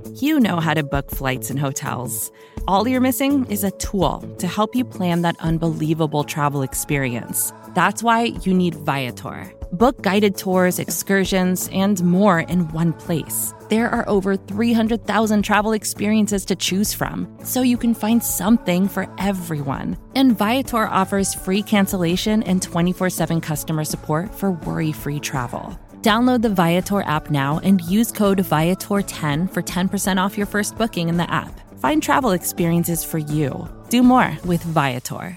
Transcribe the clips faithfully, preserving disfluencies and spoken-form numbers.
You know how to book flights and hotels. All you're missing is a tool to help you plan that unbelievable travel experience. That's why you need Viator. Book guided tours, excursions, and more in one place. There are over three hundred thousand travel experiences to choose from, so you can find something for everyone. And Viator offers free cancellation and twenty-four seven customer support for worry-free travel. Download the Viator app now and use code Viator ten for ten percent off your first booking in the app. Find travel experiences for you. Do more with Viator.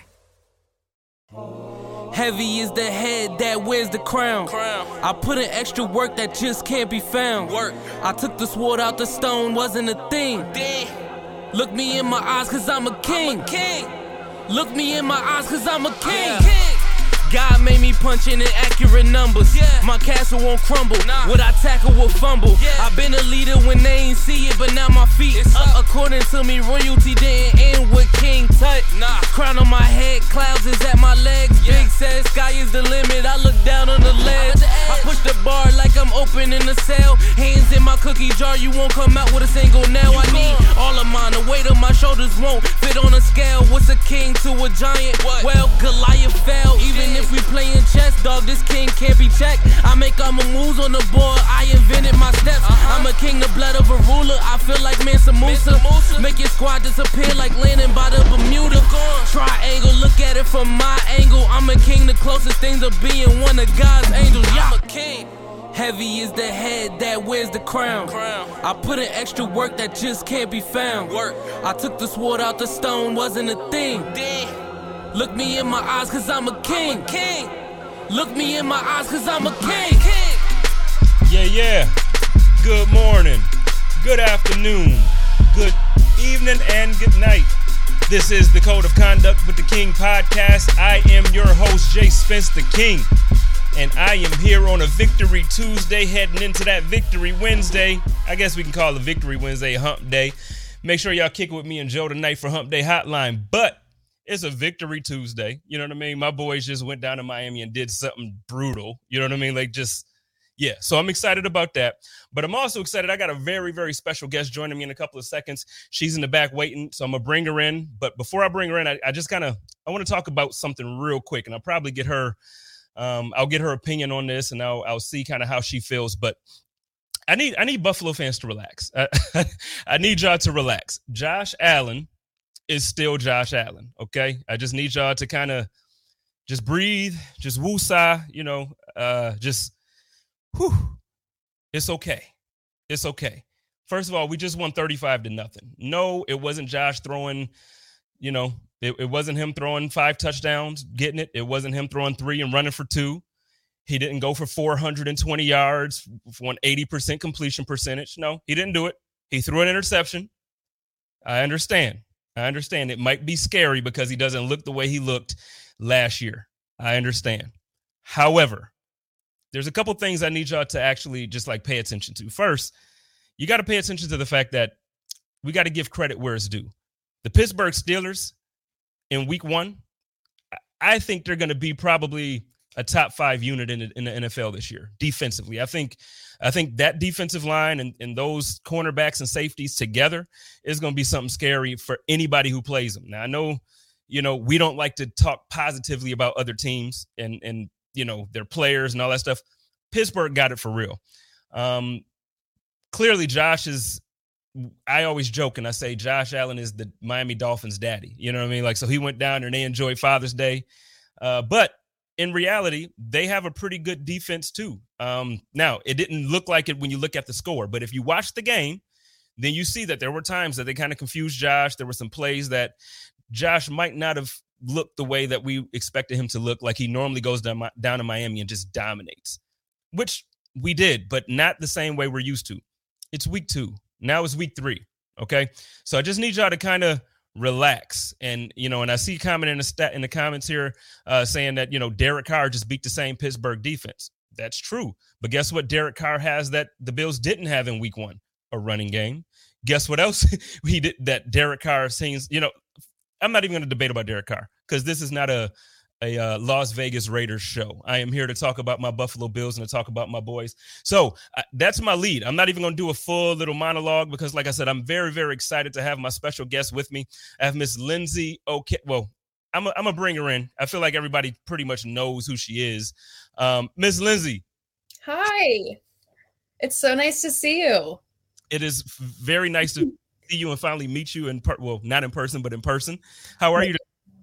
Heavy is the head that wears the crown. crown. I put in extra work that just can't be found. Work. I took the sword out the stone, wasn't a thing. Damn. Look me in my eyes cause I'm a king. I'm a king. Look me in my eyes cause I'm a king. Yeah. king. God made me punch in inaccurate numbers. Yeah. My castle won't crumble. Nah. What I tackle will fumble. Yeah. I've been a leader when they ain't see it, but now my feet it's up. up. According to me, royalty didn't end with King Tut. Nah. Crown on my head, clouds is at my legs. Yeah. Big says sky is the limit. I look down on the ledge. I push the bar like I'm opening a cell. Hands in my cookie jar, you won't come out with a single nail. You I need gone. all of mine. The weight of my shoulders won't fit on a scale. What's a king to a giant? What? Well, Goliath fell. Even if If we playin' chess, dog, this king can't be checked. I make all my moves on the board, I invented my steps. Uh-huh. I'm a king, the blood of a ruler, I feel like Mansa Musa. Musa. Make your squad disappear like landing by the Bermuda. Triangle, look at it from my angle. I'm a king, the closest thing to being one of God's angels. Yeah. I'm a king. Heavy is the head that wears the crown. crown. I put in extra work that just can't be found. Work. I took the sword out the stone, wasn't a thing. Damn. Look me in my eyes cause I'm a king. I'm a king. Look me in my eyes cause I'm a king. king. Yeah, yeah. Good morning. Good afternoon. Good evening and good night. This is the Code of Conduct with the King podcast. I am your host, Jay Spence the King. And I am here on a Victory Tuesday heading into that Victory Wednesday. I guess we can call it Victory Wednesday Hump Day. Make sure y'all kick it with me and Joe tonight for Hump Day Hotline. But it's a Victory Tuesday. You know what I mean? My boys just went down to Miami and did something brutal. You know what I mean? Like just, yeah. So I'm excited about that. But I'm also excited. I got a very, very special guest joining me in a couple of seconds. She's in the back waiting. So I'm going to bring her in. But before I bring her in, I, I just kind of, I want to talk about something real quick. And I'll probably get her, um, I'll get her opinion on this and I'll, I'll see kind of how she feels. But I need, I need Buffalo fans to relax. I, I need y'all to relax. Josh Allen is still Josh Allen, okay? I just need y'all to kind of just breathe, just woosah, you know, uh, just, whew, it's okay. It's okay. First of all, we just won thirty-five to nothing. No, it wasn't Josh throwing, you know, it, it wasn't him throwing five touchdowns, getting it. It wasn't him throwing three and running for two. He didn't go for four hundred twenty yards for an eighty percent completion percentage. No, he didn't do it. He threw an interception. I understand. I understand it might be scary because he doesn't look the way he looked last year. I understand. However, there's a couple things I need y'all to actually just like pay attention to. First, you got to pay attention to the fact that we got to give credit where it's due. The Pittsburgh Steelers in week one, I think they're going to be probably a top five unit in the, in the N F L this year defensively. I think I think that defensive line and, and those cornerbacks and safeties together is going to be something scary for anybody who plays them. Now, I know, you know, we don't like to talk positively about other teams and, and you know, their players and all that stuff. Pittsburgh got it for real. Um, clearly, Josh is – I always joke and I say Josh Allen is the Miami Dolphins' daddy. You know what I mean? Like, so he went down there and they enjoyed Father's Day. Uh, but – in reality, they have a pretty good defense too. Um, now, it didn't look like it when you look at the score, but if you watch the game, then you see that there were times that they kind of confused Josh. There were some plays that Josh might not have looked the way that we expected him to look, like he normally goes down, down to Miami and just dominates, which we did, but not the same way we're used to. It's week two. Now it's week three, okay? So I just need y'all to kind of relax. And, you know, and I see comment in the stat in the comments here uh, saying that, you know, Derek Carr just beat the same Pittsburgh defense. That's true. But guess what Derek Carr has that the Bills didn't have in week one? A running game. Guess what else he did that Derek Carr seems, you know, I'm not even going to debate about Derek Carr because this is not a, a uh, Las Vegas Raiders show. I am here to talk about my Buffalo Bills and to talk about my boys. So uh, that's my lead. I'm not even going to do a full little monologue because, like I said, I'm very, very excited to have my special guest with me. I have Miss Lindsay Okay. Well, I'm going to bring her in. I feel like everybody pretty much knows who she is. Um, Miss Lindsay. Hi. It's so nice to see you. It is very nice to see you and finally meet you in per- well, not in person, but in person. How are you?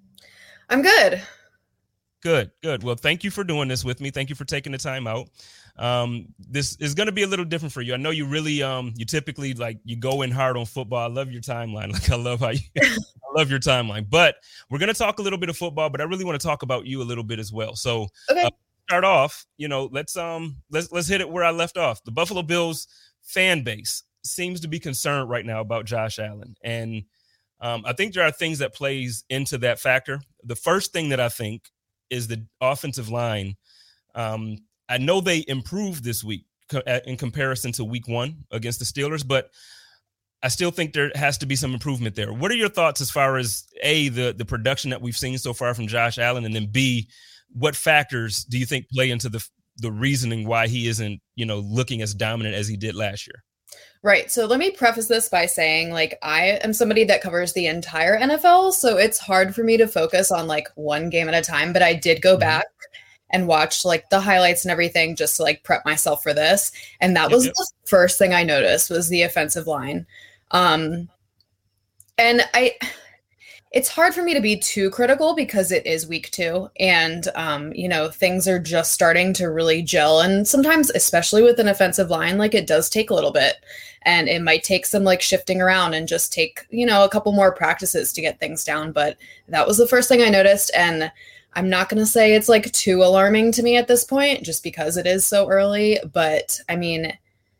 I'm good. Good, good. Well, thank you for doing this with me. Thank you for taking the time out. Um, this is going to be a little different for you. I know you really, um, you typically like you go in hard on football. I love your timeline. Like I love how you, I love your timeline. But we're going to talk a little bit of football. But I really want to talk about you a little bit as well. So, okay. uh, start off. You know, let's um, let's let's hit it where I left off. The Buffalo Bills fan base seems to be concerned right now about Josh Allen, and um, I think there are things that plays into that factor. The first thing that I think is the offensive line. Um, I know they improved this week co- in comparison to week one against the Steelers, but I still think there has to be some improvement there. What are your thoughts as far as A, the, the production that we've seen so far from Josh Allen, and then B, what factors do you think play into the the reasoning why he isn't, you know, looking as dominant as he did last year? Right. So let me preface this by saying, like, I am somebody that covers the entire N F L, so it's hard for me to focus on like one game at a time, but I did go mm-hmm. back and watch like the highlights and everything just to like prep myself for this. And that yep, was yep. the first thing I noticed was the offensive line. Um, and I, it's hard for me to be too critical because it is week two and, um, you know, things are just starting to really gel. And sometimes, especially with an offensive line, like it does take a little bit and it might take some like shifting around and just take, you know, a couple more practices to get things down. But that was the first thing I noticed. And I'm not going to say it's like too alarming to me at this point, just because it is so early. But I mean,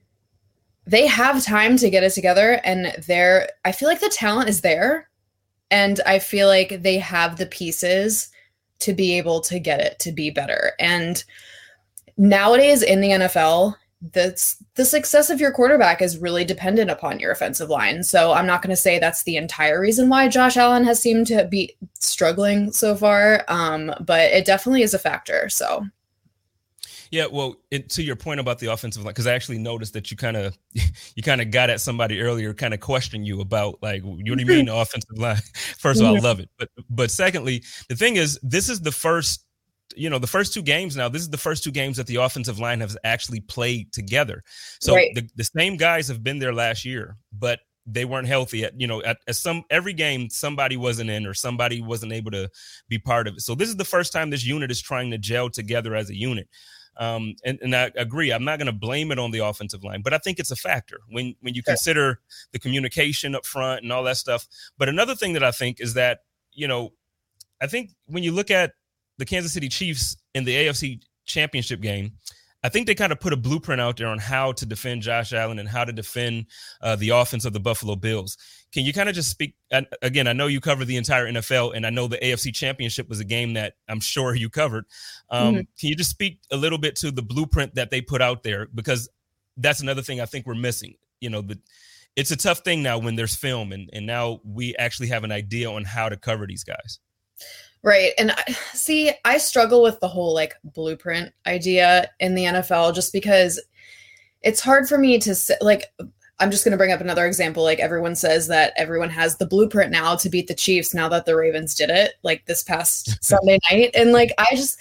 they have time to get it together and they're, I feel like the talent is there. And I feel like they have the pieces to be able to get it to be better. And nowadays in the N F L, the, the success of your quarterback is really dependent upon your offensive line. So I'm not going to say that's the entire reason why Josh Allen has seemed to be struggling so far, um, but it definitely is a factor. So. Yeah, well, it, to your point about the offensive line, because I actually noticed that you kind of you kind of got at somebody earlier, kind of questioning you about like, what do you mean the offensive line? First of all, I love it, but but secondly, the thing is, this is the first, you know, the first two games now. This is the first two games that the offensive line has actually played together. So right. the, the same guys have been there last year, but they weren't healthy. At you know, at, at some every game, somebody wasn't in or somebody wasn't able to be part of it. So this is the first time this unit is trying to gel together as a unit. Um, and, and I agree. I'm not going to blame it on the offensive line, but I think it's a factor when, when you consider the communication up front and all that stuff. But another thing that I think is that, you know, I think when you look at the Kansas City Chiefs in the A F C Championship game, I think they kind of put a blueprint out there on how to defend Josh Allen and how to defend uh, the offense of the Buffalo Bills. Can you kind of just speak – again, I know you cover the entire N F L, and I know the A F C Championship was a game that I'm sure you covered. Um, mm-hmm. Can you just speak a little bit to the blueprint that they put out there? Because that's another thing I think we're missing. You know, the, it's a tough thing now when there's film, and, and now we actually have an idea on how to cover these guys. Right. And I, see, I struggle with the whole like blueprint idea in the N F L just because it's hard for me to say, like, I'm just going to bring up another example. Like everyone says that everyone has the blueprint now to beat the Chiefs now that the Ravens did it like this past Sunday night. And like, I just,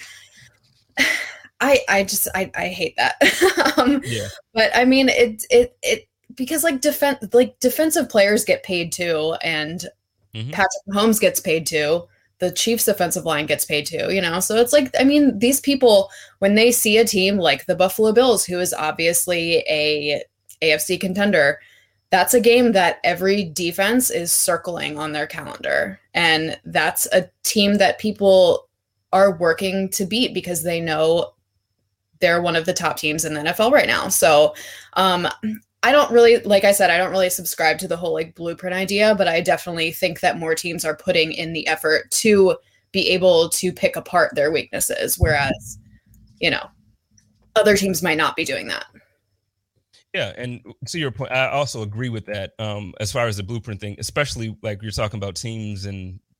I, I just, I, I hate that. um, yeah. But I mean, it, it, it, because like defense, like defensive players get paid too. And mm-hmm. Patrick Mahomes gets paid too. The Chiefs offensive line gets paid too, you know? So it's like, I mean, these people, when they see a team like the Buffalo Bills, who is obviously a A F C contender, that's a game that every defense is circling on their calendar. And that's a team that people are working to beat because they know they're one of the top teams in the N F L right now. So um, I don't really, like I said, I don't really subscribe to the whole like blueprint idea, but I definitely think that more teams are putting in the effort to be able to pick apart their weaknesses. Whereas, you know, other teams might not be doing that. Yeah. And to your point, I also agree with that um, as far as the blueprint thing, especially like you're talking about teams and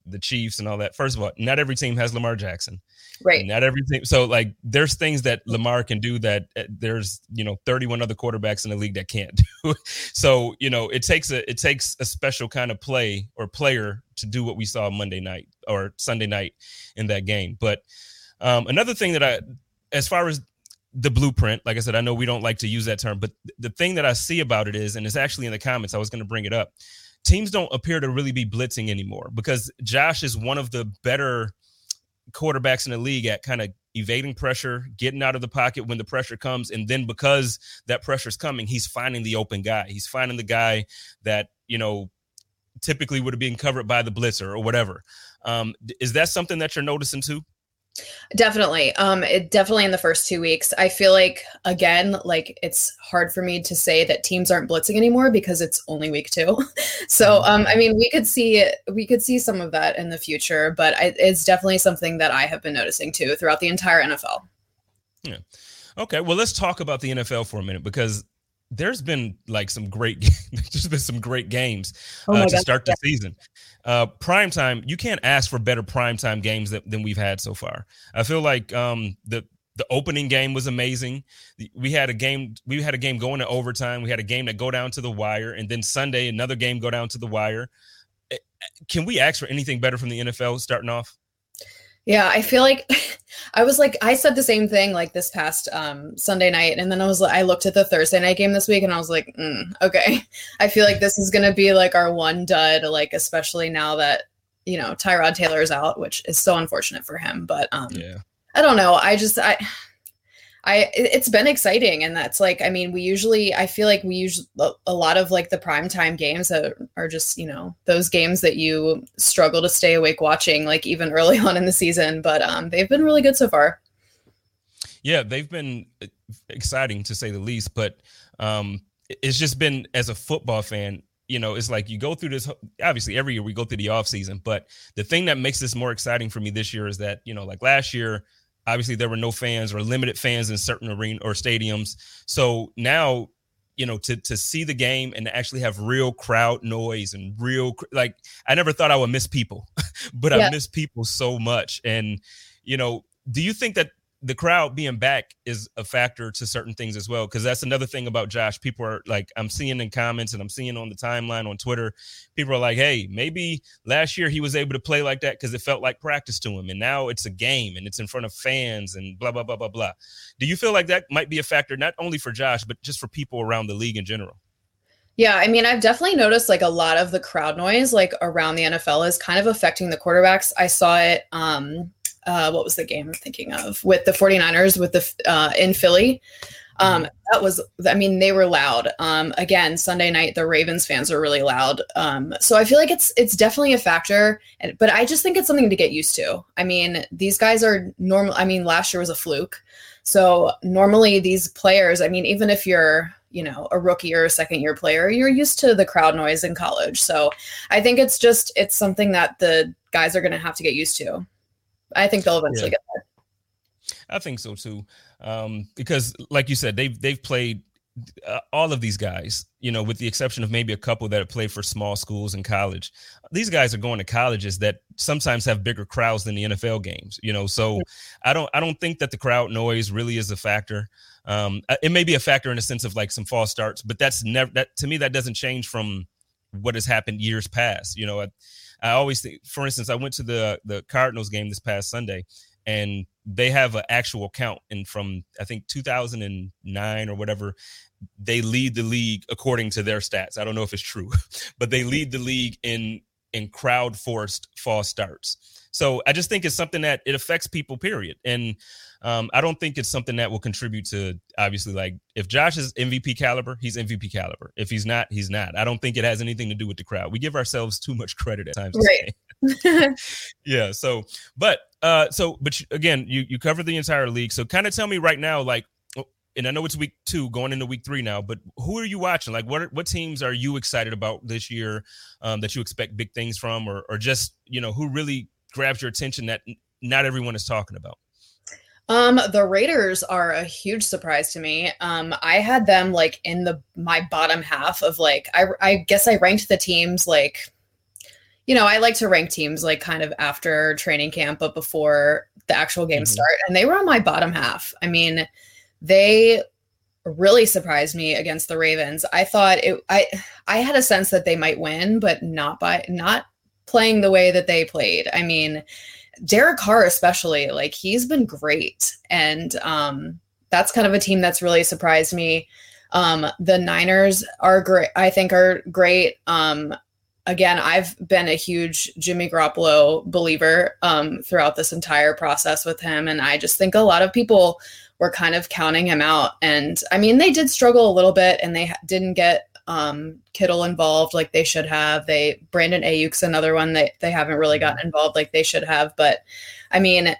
the Chiefs and all that. First of all, not every team has Lamar Jackson. Right. Not every team. So like there's things that Lamar can do that uh, there's, you know, thirty-one other quarterbacks in the league that can't do. So, you know, it takes a it takes a special kind of play or player to do what we saw Monday night or Sunday night in that game. But um, another thing that I, as far as the blueprint, like I said, I know we don't like to use that term, but the thing that I see about it is, and it's actually in the comments, I was going to bring it up. Teams don't appear to really be blitzing anymore because Josh is one of the better quarterbacks in the league at kind of evading pressure, getting out of the pocket when the pressure comes. And then because that pressure is coming, he's finding the open guy. He's finding the guy that, you know, typically would have been covered by the blitzer or whatever. Um, is that something that you're noticing too? Definitely. Um, it definitely in the first two weeks, I feel like, again, like it's hard for me to say that teams aren't blitzing anymore because it's only week two. So, um, I mean, we could see, we could see some of that in the future, but I, it's definitely something that I have been noticing too throughout the entire N F L. Yeah. Okay. Well, let's talk about the N F L for a minute because there's been like some great, there's been some great games uh, oh to God. start the yeah. season. Uh, primetime, you can't ask for better primetime games than, than we've had so far. I feel like um, the the opening game was amazing. We had a game, we had a game going to overtime. We had a game that go down to the wire, and then Sunday another game go down to the wire. Can we ask for anything better from the N F L starting off? Yeah, I feel like I was like, I said the same thing like this past um, Sunday night. And then I was like, I looked at the Thursday night game this week and I was like, mm, okay, I feel like this is going to be like our one dud, like, especially now that, you know, Tyrod Taylor is out, which is so unfortunate for him. But um, yeah, I don't know. I just, I, I, it's been exciting. And that's like, I mean, we usually, I feel like we usually, a lot of like the primetime games are, are just, you know, those games that you struggle to stay awake watching, like even early on in the season, but um, they've been really good so far. Yeah, they've been exciting to say the least, but um, it's just been, as a football fan, you know, it's like you go through this, obviously every year we go through the off season, but the thing that makes this more exciting for me this year is that, you know, like last year, obviously, there were no fans or limited fans in certain arena or stadiums. So now, you know, to to see the game and to actually have real crowd noise and real, like, I never thought I would miss people, but yeah. I miss people so much. And, you know, do you think that the crowd being back is a factor to certain things as well? Because that's another thing about Josh. People are like, I'm seeing in comments and I'm seeing on the timeline on Twitter, people are like, hey, maybe last year he was able to play like that because it felt like practice to him. And now it's a game and it's in front of fans and blah, blah, blah, blah, blah. Do you feel like that might be a factor, not only for Josh, but just for people around the league in general? Yeah, I mean, I've definitely noticed like a lot of the crowd noise like around the N F L is kind of affecting the quarterbacks. I saw it. Um, Uh, what was the game I'm thinking of with the 49ers with the uh, in Philly? Um, that was, I mean, they were loud. Um, again, Sunday night, the Ravens fans are really loud. Um, so I feel like it's it's definitely a factor, and, but I just think it's something to get used to. I mean, these guys are normal. I mean, last year was a fluke. So normally these players, I mean, even if you're, you know, a rookie or a second year player, you're used to the crowd noise in college. So I think it's just, it's something that the guys are going to have to get used to. I think they'll eventually yeah. get there. I think so too, um, because like you said, they've they've played uh, all of these guys, you know, with the exception of maybe a couple that have played for small schools in college. These guys are going to colleges that sometimes have bigger crowds than the N F L games, you know. So I don't I don't think that the crowd noise really is a factor. Um, it may be a factor in the sense of like some false starts, but that's never that to me that doesn't change from what has happened years past, you know. I, I always think, for instance, I went to the the Cardinals game this past Sunday, and they have an actual count. And from, I think, two thousand nine or whatever, they lead the league according to their stats. I don't know if it's true, but they lead the league in in crowd forced false starts. So I just think it's something that it affects people, period. And um, I don't think it's something that will contribute to, obviously, like if Josh is M V P caliber, he's M V P caliber. If he's not, he's not. I don't think it has anything to do with the crowd. We give ourselves too much credit at times. Right. yeah. So, but, uh, so, but again, you, you cover the entire league. So kind of tell me right now, like, and I know it's week two going into week three now, but who are you watching? Like what, what teams are you excited about this year um, that you expect big things from, or, or just, you know, who really grabs your attention that not everyone is talking about? Um, the Raiders are a huge surprise to me. Um, I had them like in the, my bottom half of like, I, I guess I ranked the teams like, you know, I like to rank teams like kind of after training camp, but before the actual games mm-hmm. start. And they were on my bottom half. I mean, they really surprised me against the Ravens. I thought it, I, I had a sense that they might win, but not by not playing the way that they played. I mean, Derek Carr, especially, like he's been great. And um, that's kind of a team that's really surprised me. Um, the Niners are great. I think are great. Um, again, I've been a huge Jimmy Garoppolo believer um, throughout this entire process with him. And I just think a lot of people were kind of counting him out. And I mean, they did struggle a little bit and they ha- didn't get um, Kittle involved like they should have. They Brandon Ayuk's another one that they haven't really gotten involved like they should have. But I mean,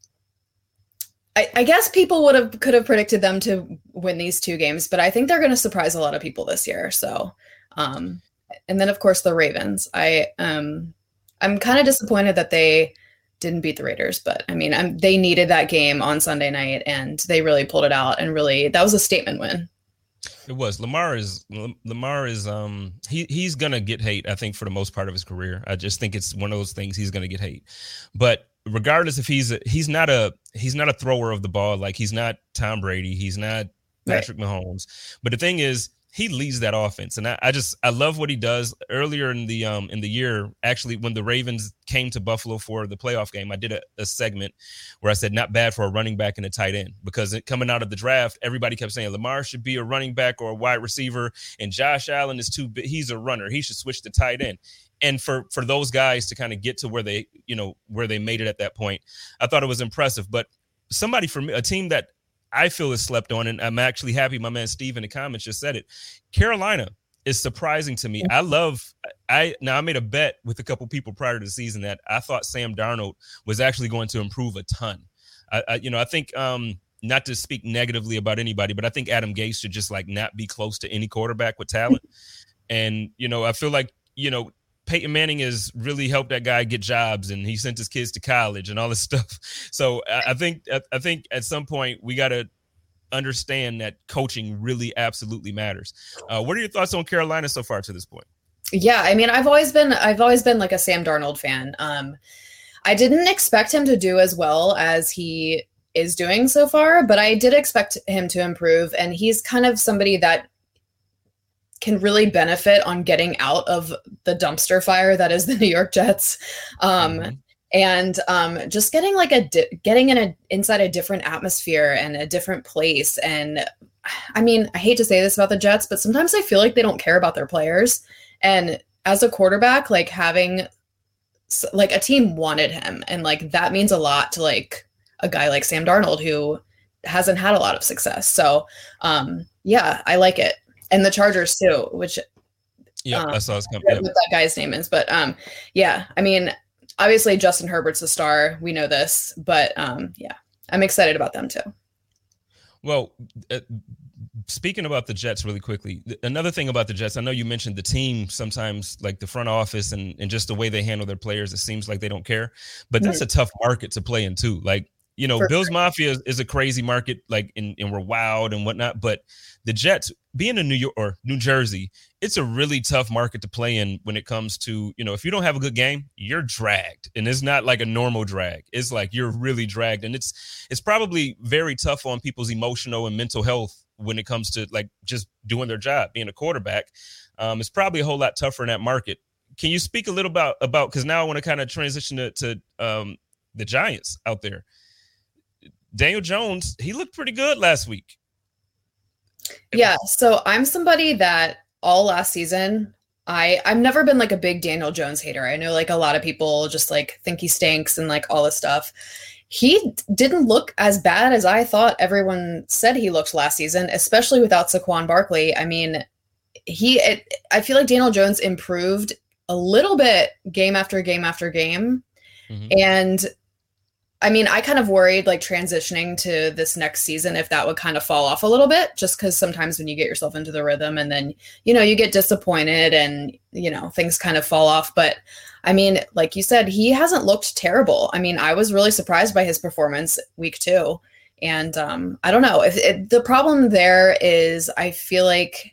I, I guess people would have could have predicted them to win these two games, but I think they're going to surprise a lot of people this year. So, um, and then of course the Ravens. I um, I'm kind of disappointed that they didn't beat the Raiders, but I mean, I'm, they needed that game on Sunday night, and they really pulled it out. And really, that was a statement win. It was. Lamar is Lamar is um he he's gonna get hate, I think, for the most part of his career. I just think it's one of those things he's gonna get hate. But regardless if he's a, he's not a he's not a thrower of the ball, like he's not Tom Brady, he's not Patrick right. Mahomes. But the thing is, he leads that offense, and I, I just I love what he does. Earlier in the um in the year, actually, when the Ravens came to Buffalo for the playoff game, I did a, a segment where I said not bad for a running back and a tight end, because it, coming out of the draft, everybody kept saying Lamar should be a running back or a wide receiver, and Josh Allen is too big. He's a runner. He should switch to tight end. And for for those guys to kind of get to where they you know where they made it at that point, I thought it was impressive. But somebody for me, a team that I feel is slept on, and I'm actually happy my man Steve in the comments just said it. Carolina is surprising to me. I love I now I made a bet with a couple people prior to the season that I thought Sam Darnold was actually going to improve a ton. I, I you know I think um not to speak negatively about anybody, but I think Adam Gase should just like not be close to any quarterback with talent. And you know I feel like you know Peyton Manning has really helped that guy get jobs, and he sent his kids to college and all this stuff. So I, I think I think at some point we got to understand that coaching really absolutely matters. Uh, what are your thoughts on Carolina so far to this point? Yeah, I mean, I've always been I've always been like a Sam Darnold fan. Um, I didn't expect him to do as well as he is doing so far, but I did expect him to improve, and he's kind of somebody that can really benefit on getting out of the dumpster fire that is the New York Jets. Um, mm-hmm. And um, just getting like a, di- getting in a, inside a different atmosphere and a different place. And I mean, I hate to say this about the Jets, but sometimes I feel like they don't care about their players. And as a quarterback, like having like a team wanted him. And like, that means a lot to like a guy like Sam Darnold, who hasn't had a lot of success. So um, yeah, I like it. And the Chargers too, which yeah, um, I saw his company. What that guy's name is, but um, yeah, I mean, obviously Justin Herbert's a star. We know this, but um, yeah, I'm excited about them too. Well, uh, speaking about the Jets really quickly, another thing about the Jets, I know you mentioned the team sometimes, like the front office and, and just the way they handle their players, it seems like they don't care, but that's mm-hmm. a tough market to play in too. Like, you know, For Bills sure. Mafia is, is a crazy market, like, and, and we're wild and whatnot. But the Jets, being in New York or New Jersey, it's a really tough market to play in when it comes to, you know, if you don't have a good game, you're dragged. And it's not like a normal drag. It's like you're really dragged. And it's it's probably very tough on people's emotional and mental health when it comes to like just doing their job, being a quarterback. Um, it's probably a whole lot tougher in that market. Can you speak a little about, about because now I want to kind of transition to, to um, the Giants out there. Daniel Jones, he looked pretty good last week. Yeah, so I'm somebody that all last season, I, I've never been like a big Daniel Jones hater. I know like a lot of people just like think he stinks and like all this stuff. He didn't look as bad as I thought everyone said he looked last season, especially without Saquon Barkley. I mean, he, it, I feel like Daniel Jones improved a little bit game after game after game. Mm-hmm. And I mean, I kind of worried like transitioning to this next season if that would kind of fall off a little bit, just because sometimes when you get yourself into the rhythm and then, you know, you get disappointed and, you know, things kind of fall off. But I mean, like you said, he hasn't looked terrible. I mean, I was really surprised by his performance week two. And um, I don't know if it, the problem there is I feel like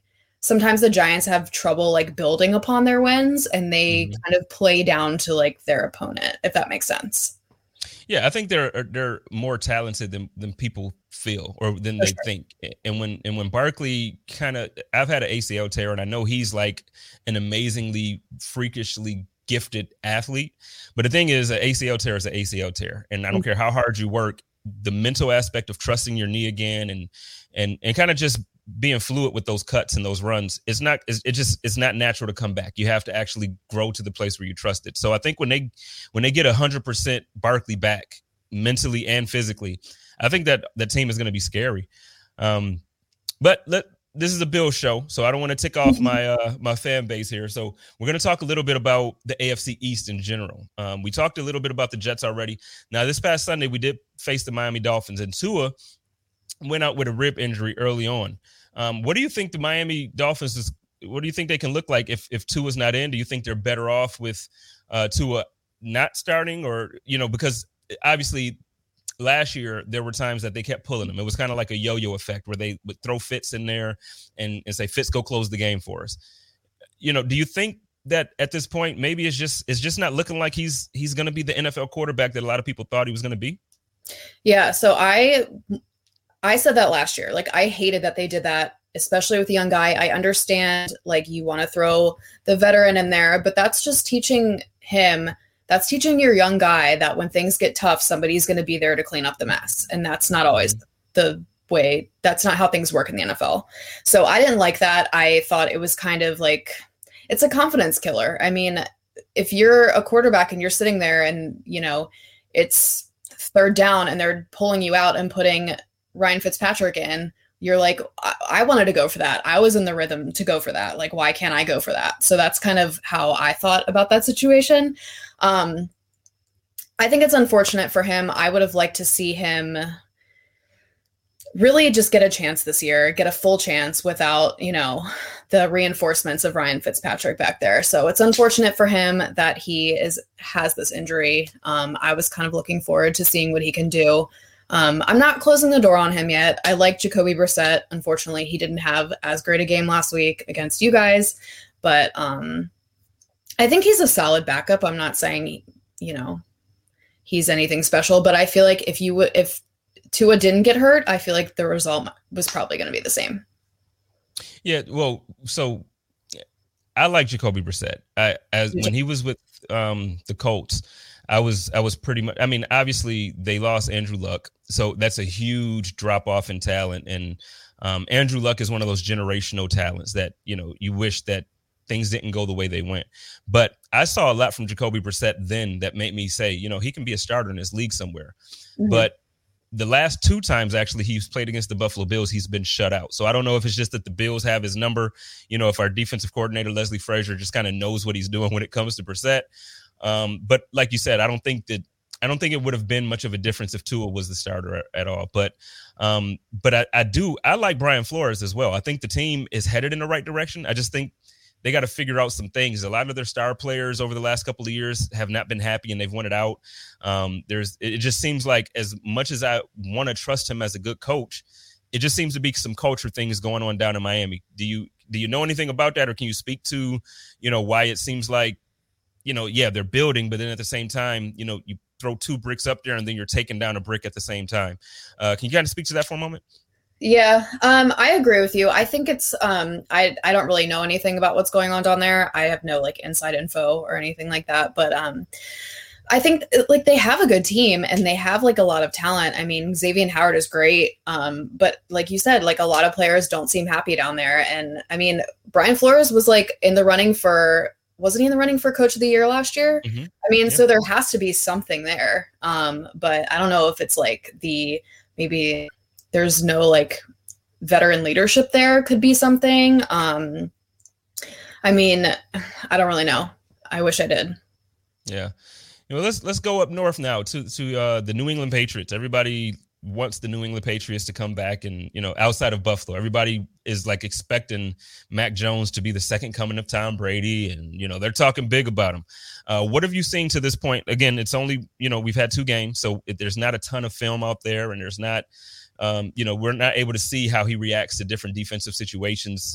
sometimes the Giants have trouble like building upon their wins, and they mm-hmm. kind of play down to like their opponent, if that makes sense. Yeah, I think they're they're more talented than than people feel or than For they sure. think. And when and when Barkley kind of, I've had an A C L tear, and I know he's like an amazingly, freakishly gifted athlete. But the thing is, an A C L tear is an A C L tear, and I don't mm-hmm. care how hard you work. The mental aspect of trusting your knee again, and and and kind of just being fluid with those cuts and those runs, it's not, it's, it just, it's not natural to come back. You have to actually grow to the place where you trust it. So I think when they, when they get a hundred percent Barkley back mentally and physically, I think that the team is going to be scary. Um, but let, this is a Bills show, so I don't want to tick off my, uh, my fan base here. So we're going to talk a little bit about the A F C East in general. Um, we talked a little bit about the Jets already. Now this past Sunday, we did face the Miami Dolphins, and Tua went out with a rib injury early on. Um, what do you think the Miami Dolphins is? What do you think they can look like if if Tua's not in? Do you think they're better off with uh, Tua not starting, or you know, because obviously last year there were times that they kept pulling him. It was kind of like a yo-yo effect where they would throw Fitz in there and, and say, Fitz, go close the game for us. You know, do you think that at this point maybe it's just it's just not looking like he's he's going to be the N F L quarterback that a lot of people thought he was going to be? Yeah. So I. I said that last year. Like, I hated that they did that, especially with the young guy. I understand, like, you want to throw the veteran in there, but that's just teaching him, that's teaching your young guy that when things get tough, somebody's going to be there to clean up the mess. And that's not always the way, that's not how things work in the N F L. So I didn't like that. I thought it was kind of like, it's a confidence killer. I mean, if you're a quarterback and you're sitting there and, you know, it's third down and they're pulling you out and putting Ryan Fitzpatrick in, you're like, I-, I wanted to go for that. I was in the rhythm to go for that. Like, why can't I go for that? So that's kind of how I thought about that situation. Um, I think it's unfortunate for him. I would have liked to see him really just get a chance this year, get a full chance without, you know, the reinforcements of Ryan Fitzpatrick back there. So it's unfortunate for him that he is has this injury. Um, I was kind of looking forward to seeing what he can do. Um, I'm not closing the door on him yet. I like Jacoby Brissett. Unfortunately, he didn't have as great a game last week against you guys, but um, I think he's a solid backup. I'm not saying, you know, he's anything special, but I feel like if you would, if Tua didn't get hurt, I feel like the result was probably going to be the same. Yeah, well, so I like Jacoby Brissett. I, as when he was with um, the Colts, I was I was pretty much. I mean, obviously they lost Andrew Luck, so that's a huge drop off in talent. And um, Andrew Luck is one of those generational talents that, you know, you wish that things didn't go the way they went. But I saw a lot from Jacoby Brissett then that made me say, you know, he can be a starter in this league somewhere. Mm-hmm. But the last two times, actually, he's played against the Buffalo Bills, he's been shut out. So I don't know if it's just that the Bills have his number, you know, if our defensive coordinator, Leslie Frazier, just kind of knows what he's doing when it comes to Brissett. Um, but like you said, I don't think that I don't think it would have been much of a difference if Tua was the starter at, at all. But um, but I, I do I like Brian Flores as well. I think the team is headed in the right direction. I just think they got to figure out some things. A lot of their star players over the last couple of years have not been happy and they've wanted out. Um, there's it just seems like as much as I want to trust him as a good coach, it just seems to be some culture things going on down in Miami. Do you do you know anything about that, or can you speak to, you know, why it seems like, you know, yeah, they're building, but then at the same time, you know, you throw two bricks up there and then you're taking down a brick at the same time. Uh, can you kind of speak to that for a moment? Yeah, um, I agree with you. I think it's um, I I don't really know anything about what's going on down there. I have no like inside info or anything like that. But um, I think like they have a good team and they have like a lot of talent. I mean, Xavier Howard is great, um, but like you said, like a lot of players don't seem happy down there. And I mean, Brian Flores was like in the running for. Wasn't he in the running for Coach of the Year last year? Mm-hmm. I mean, yeah. So there has to be something there. Um, but I don't know if it's like the, maybe there's no like veteran leadership there could be something. Um, I mean, I don't really know. I wish I did. Yeah. You know, let's, let's go up north now to, to uh, the New England Patriots. Everybody wants the New England Patriots to come back, and, you know, outside of Buffalo, everybody is like expecting Mac Jones to be the second coming of Tom Brady. And, you know, they're talking big about him. Uh, what have you seen to this point? Again, it's only, you know, we've had two games, so it, there's not a ton of film out there, and there's not, um, you know, we're not able to see how he reacts to different defensive situations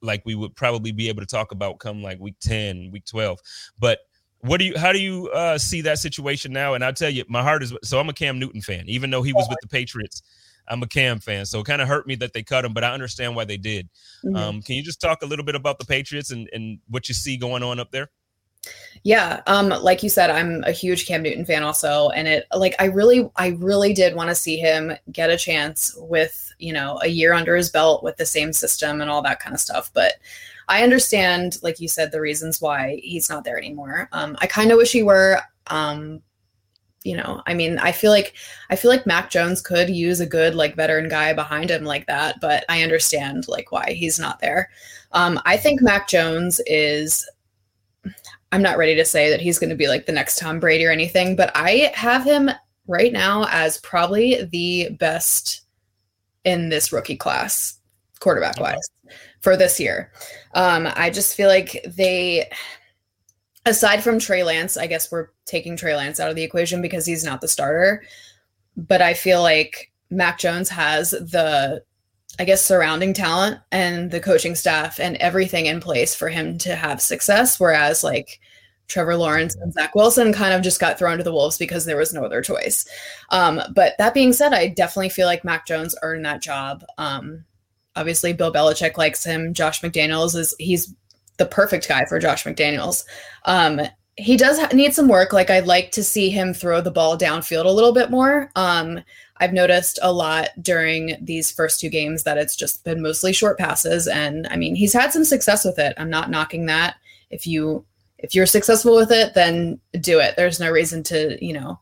like we would probably be able to talk about come like week ten, week twelve. But what do you, how do you uh, see that situation now? And I'll tell you, my heart is, so I'm a Cam Newton fan, even though he was with the Patriots. I'm a Cam fan. So it kind of hurt me that they cut him, but I understand why they did. Mm-hmm. Um, can you just talk a little bit about the Patriots and, and what you see going on up there? Yeah. Um, like you said, I'm a huge Cam Newton fan also. And it like, I really, I really did want to see him get a chance with, you know, a year under his belt with the same system and all that kind of stuff. But I understand, like you said, the reasons why he's not there anymore. Um, I kind of wish he were, um, you know, I mean, I feel like, I feel like Mac Jones could use a good, like veteran guy behind him like that, but I understand like why he's not there. Um, I think Mac Jones is, I'm not ready to say that he's going to be like the next Tom Brady or anything, but I have him right now as probably the best in this rookie class, quarterback wise, okay. for this year. Um, I just feel like they, aside from Trey Lance, I guess we're taking Trey Lance out of the equation because he's not the starter, but I feel like Mac Jones has the, I guess, surrounding talent and the coaching staff and everything in place for him to have success. Whereas like Trevor Lawrence and Zach Wilson kind of just got thrown to the wolves because there was no other choice. Um, but that being said, I definitely feel like Mac Jones earned that job. Um, obviously Bill Belichick likes him. Josh McDaniels is he's the perfect guy for Josh McDaniels. Um, he does ha- need some work. Like I'd like to see him throw the ball downfield a little bit more. Um, I've noticed a lot during these first two games that it's just been mostly short passes. And I mean, he's had some success with it. I'm not knocking that. If you, if you're successful with it, then do it. There's no reason to, you know,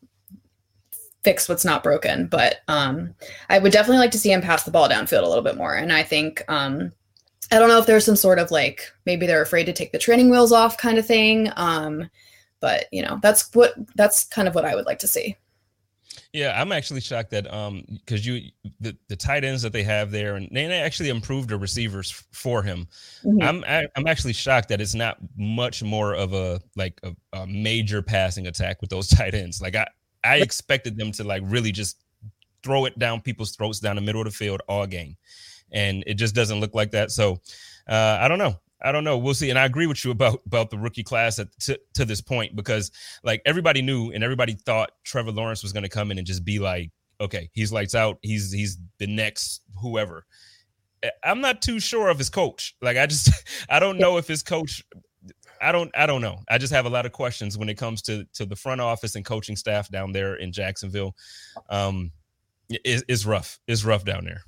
fix what's not broken. But um, I would definitely like to see him pass the ball downfield a little bit more. And I think, um, I don't know if there's some sort of like, maybe they're afraid to take the training wheels off kind of thing. Um, but you know, that's what, that's kind of what I would like to see. Yeah, I'm actually shocked that um because you the, the tight ends that they have there, and they actually improved the receivers f- for him. Mm-hmm. I'm I, I'm actually shocked that it's not much more of a like a, a major passing attack with those tight ends. Like I I expected them to like really just throw it down people's throats down the middle of the field all game, and it just doesn't look like that. So uh, I don't know. I don't know. We'll see. And I agree with you about, about the rookie class at, to, to this point, because like everybody knew and everybody thought Trevor Lawrence was going to come in and just be like, okay, he's lights out. He's, he's the next whoever. I'm not too sure of his coach. Like, I just, I don't know if his coach, I don't, I don't know. I just have a lot of questions when it comes to, to the front office and coaching staff down there in Jacksonville. Um, it, it's rough. It's rough down there.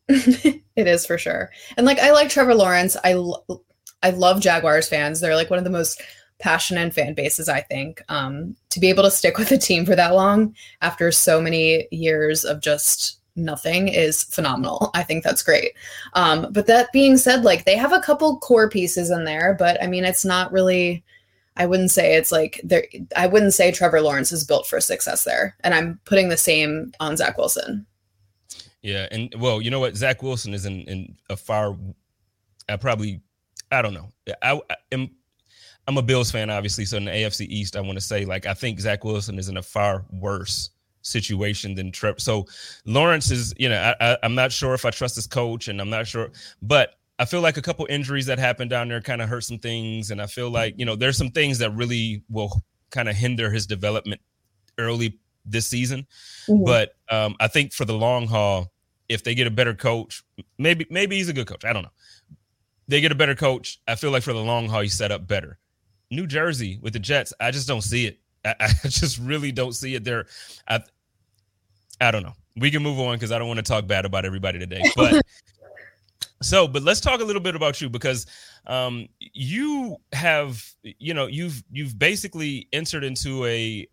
It is for sure. And like, I like Trevor Lawrence. I lo- I love Jaguars fans. They're like one of the most passionate fan bases, I think. Um, to be able to stick with a team for that long after so many years of just nothing is phenomenal. I think that's great. Um, but that being said, like they have a couple core pieces in there, but I mean, it's not really, I wouldn't say it's like there. I wouldn't say Trevor Lawrence is built for success there. And I'm putting the same on Zach Wilson. Yeah. And well, you know what? Zach Wilson is in, in a far, I probably, I don't know. I, I am, I'm a Bills fan, obviously. So in the A F C East, I want to say, like, I think Zach Wilson is in a far worse situation than Trevor. So Lawrence is, you know, I, I, I'm not sure if I trust his coach, and I'm not sure, but I feel like a couple injuries that happened down there kind of hurt some things. And I feel like, you know, there's some things that really will kind of hinder his development early this season. Mm-hmm. But um, I think for the long haul, if they get a better coach, maybe, maybe he's a good coach. I don't know. They get a better coach. I feel like for the long haul, he's set up better. New Jersey with the Jets, I just don't see it. I, I just really don't see it there. I, I don't know. We can move on because I don't want to talk bad about everybody today. But so, but let's talk a little bit about you, because um, you have, you know, you've you've basically entered into a,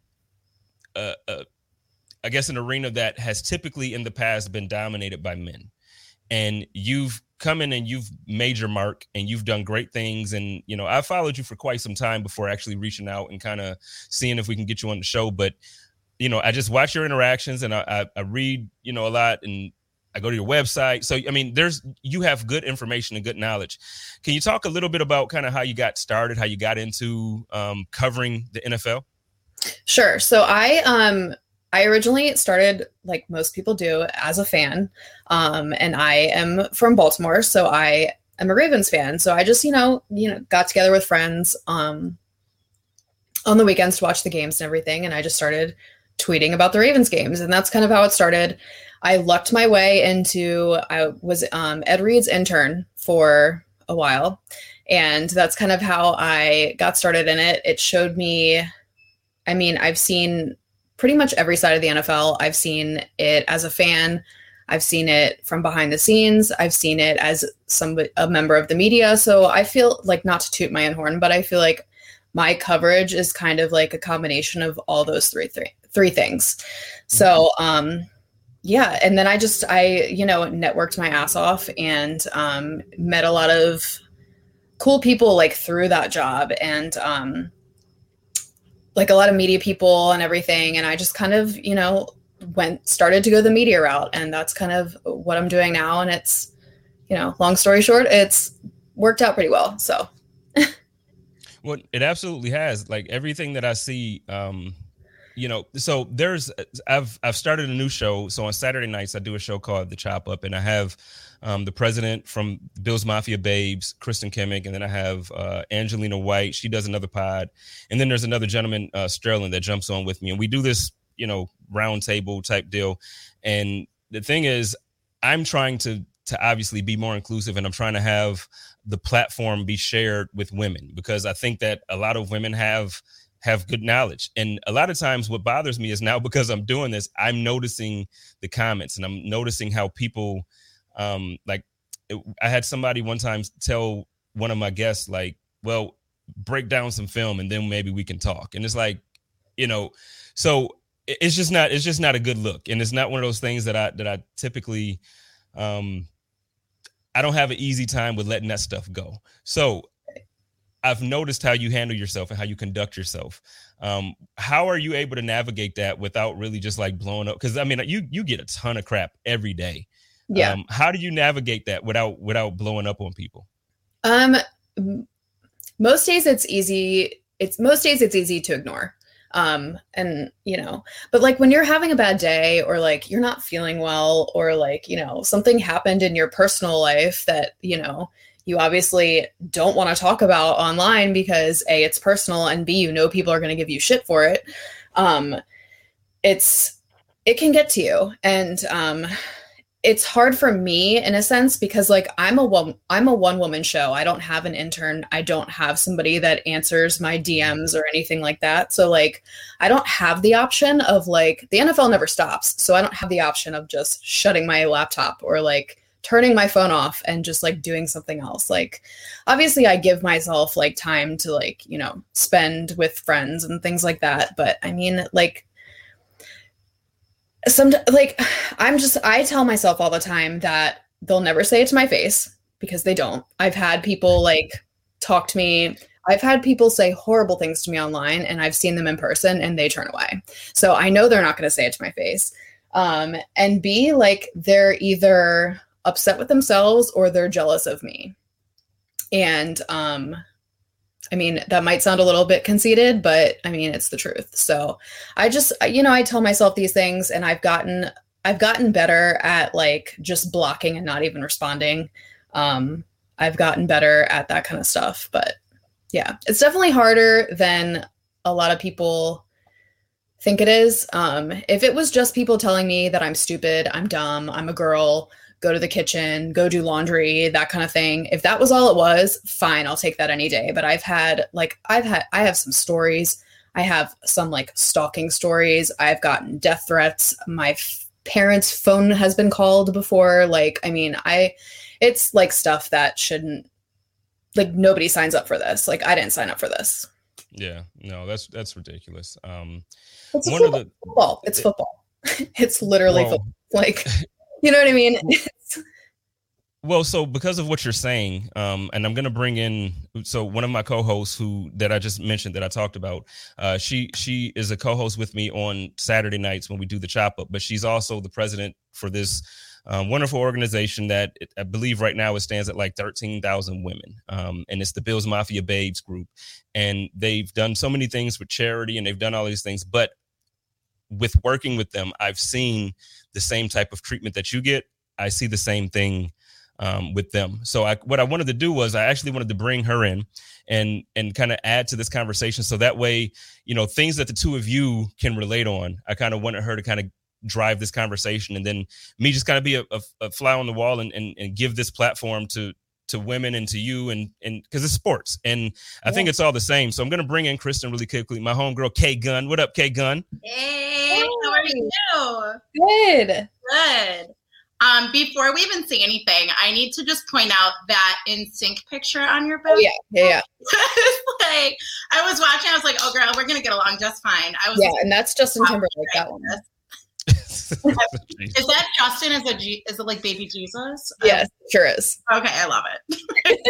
a, a, I guess, an arena that has typically in the past been dominated by men, and you've come in and you've made your mark and you've done great things. And, you know, I followed you for quite some time before actually reaching out and kind of seeing if we can get you on the show. But, you know, I just watch your interactions, and I, I, I read, you know, a lot, and I go to your website. So, I mean, there's, you have good information and good knowledge. Can you talk a little bit about kind of how you got started, how you got into um, covering the N F L? Sure. So I, um, I originally started, like most people do, as a fan, um, and I am from Baltimore, so I am a Ravens fan. So I just, you know, you know, got together with friends um, on the weekends to watch the games and everything. And I just started tweeting about the Ravens games. And that's kind of how it started. I lucked my way into, I was um, Ed Reed's intern for a while. And that's kind of how I got started in it. It showed me, I mean, I've seen pretty much every side of the N F L. I've seen it as a fan. I've seen it from behind the scenes. I've seen it as some a member of the media. So I feel like, not to toot my own horn, but I feel like my coverage is kind of like a combination of all those three, three, three things. So, um, yeah. And then I just, I, you know, networked my ass off and um, met a lot of cool people like through that job and um, like a lot of media people and everything. And I just kind of, you know, went, started to go the media route. And that's kind of what I'm doing now. And it's, you know, long story short, it's worked out pretty well. So. Well, it absolutely has. Like everything that I see, um, you know, so there's, I've, I've started a new show. So on Saturday nights, I do a show called The Chop Up, and I have um, the president from Bills Mafia Babes, Kristen Kimmick, and then I have uh, Angelina White. She does another pod. And then there's another gentleman, uh, Sterling, that jumps on with me. And we do this, you know, round table type deal. And the thing is, I'm trying to, to obviously be more inclusive, and I'm trying to have the platform be shared with women, because I think that a lot of women have have good knowledge. And a lot of times what bothers me is now, because I'm doing this, I'm noticing the comments and I'm noticing how people um, like it, I had somebody one time tell one of my guests, like, well, break down some film and then maybe we can talk. And it's like, you know, so it's just not it's just not a good look. And it's not one of those things that I that I typically um I don't have an easy time with letting that stuff go. So I've noticed how you handle yourself and how you conduct yourself. Um, how are you able to navigate that without really just like blowing up? Because I mean, you you get a ton of crap every day. Yeah. Um, how do you navigate that without without blowing up on people? Um, most days it's easy. It's most days it's easy to ignore. Um, and you know, but like when you're having a bad day or like you're not feeling well or like, you know, something happened in your personal life that, you know, you obviously don't want to talk about online because A, it's personal, and B, you know, people are going to give you shit for it. Um, it's, it can get to you. And, um, it's hard for me in a sense because like I'm a one, I'm a one woman show. I don't have an intern. I don't have somebody that answers my D Ms or anything like that. So like, I don't have the option of like, the N F L never stops. So I don't have the option of just shutting my laptop or like turning my phone off and just like doing something else. Like, obviously I give myself like time to like, you know, spend with friends and things like that. But I mean, like, some like I'm just I tell myself all the time that they'll never say it to my face because they don't. I've had people like talk to me. I've had people say horrible things to me online and I've seen them in person and they turn away. So I know they're not going to say it to my face. Um, and B, like they're either upset with themselves or they're jealous of me. And um I mean, that might sound a little bit conceited, but I mean, it's the truth. So I just, you know, I tell myself these things and I've gotten, I've gotten better at like just blocking and not even responding. Um, I've gotten better at that kind of stuff, but yeah, it's definitely harder than a lot of people think it is. Um, if it was just people telling me that I'm stupid, I'm dumb, I'm a girl, go to the kitchen, go do laundry, that kind of thing. If that was all it was, fine, I'll take that any day. But I've had like, I've had, I have some stories. I have some like stalking stories. I've gotten death threats. My f- parents' phone has been called before. Like, I mean, I, it's like stuff that shouldn't, like nobody signs up for this. Like I didn't sign up for this. Yeah, no, that's, that's ridiculous. Um, it's one football. of the, football. It's football. It's literally well, football. Like, you know what I mean? Well, so because of what you're saying, um, and I'm going to bring in, so one of my co-hosts who that I just mentioned that I talked about, uh, she she is a co-host with me on Saturday nights when we do the Chop Up, but she's also the president for this um, wonderful organization that it, I believe right now it stands at like thirteen thousand women. Um, and it's the Bills Mafia Babes group. And they've done so many things with charity and they've done all these things. But with working with them, I've seen the same type of treatment that you get. I see the same thing um, with them. So I, what I wanted to do was I actually wanted to bring her in and and kind of add to this conversation. So that way, you know, things that the two of you can relate on, I kind of wanted her to kind of drive this conversation, and then me just kind of be a, a, a fly on the wall and, and, and give this platform to to women and to you, and and because it's sports, and I yeah. think it's all the same. So I'm going to bring in Kristen really quickly, my homegirl K Gunn. What up, K Gunn? Hey, how are you? Good. Good. Um, before we even say anything, I need to just point out that in sync picture on your book. Oh, yeah, yeah, yeah. Like, I was watching, I was like, oh girl, we're gonna get along just fine. I was yeah, and that's Justin Timberlake, that one. Is that Justin? Is it G- is it like baby Jesus? Yes, um, sure is. Okay, I love it.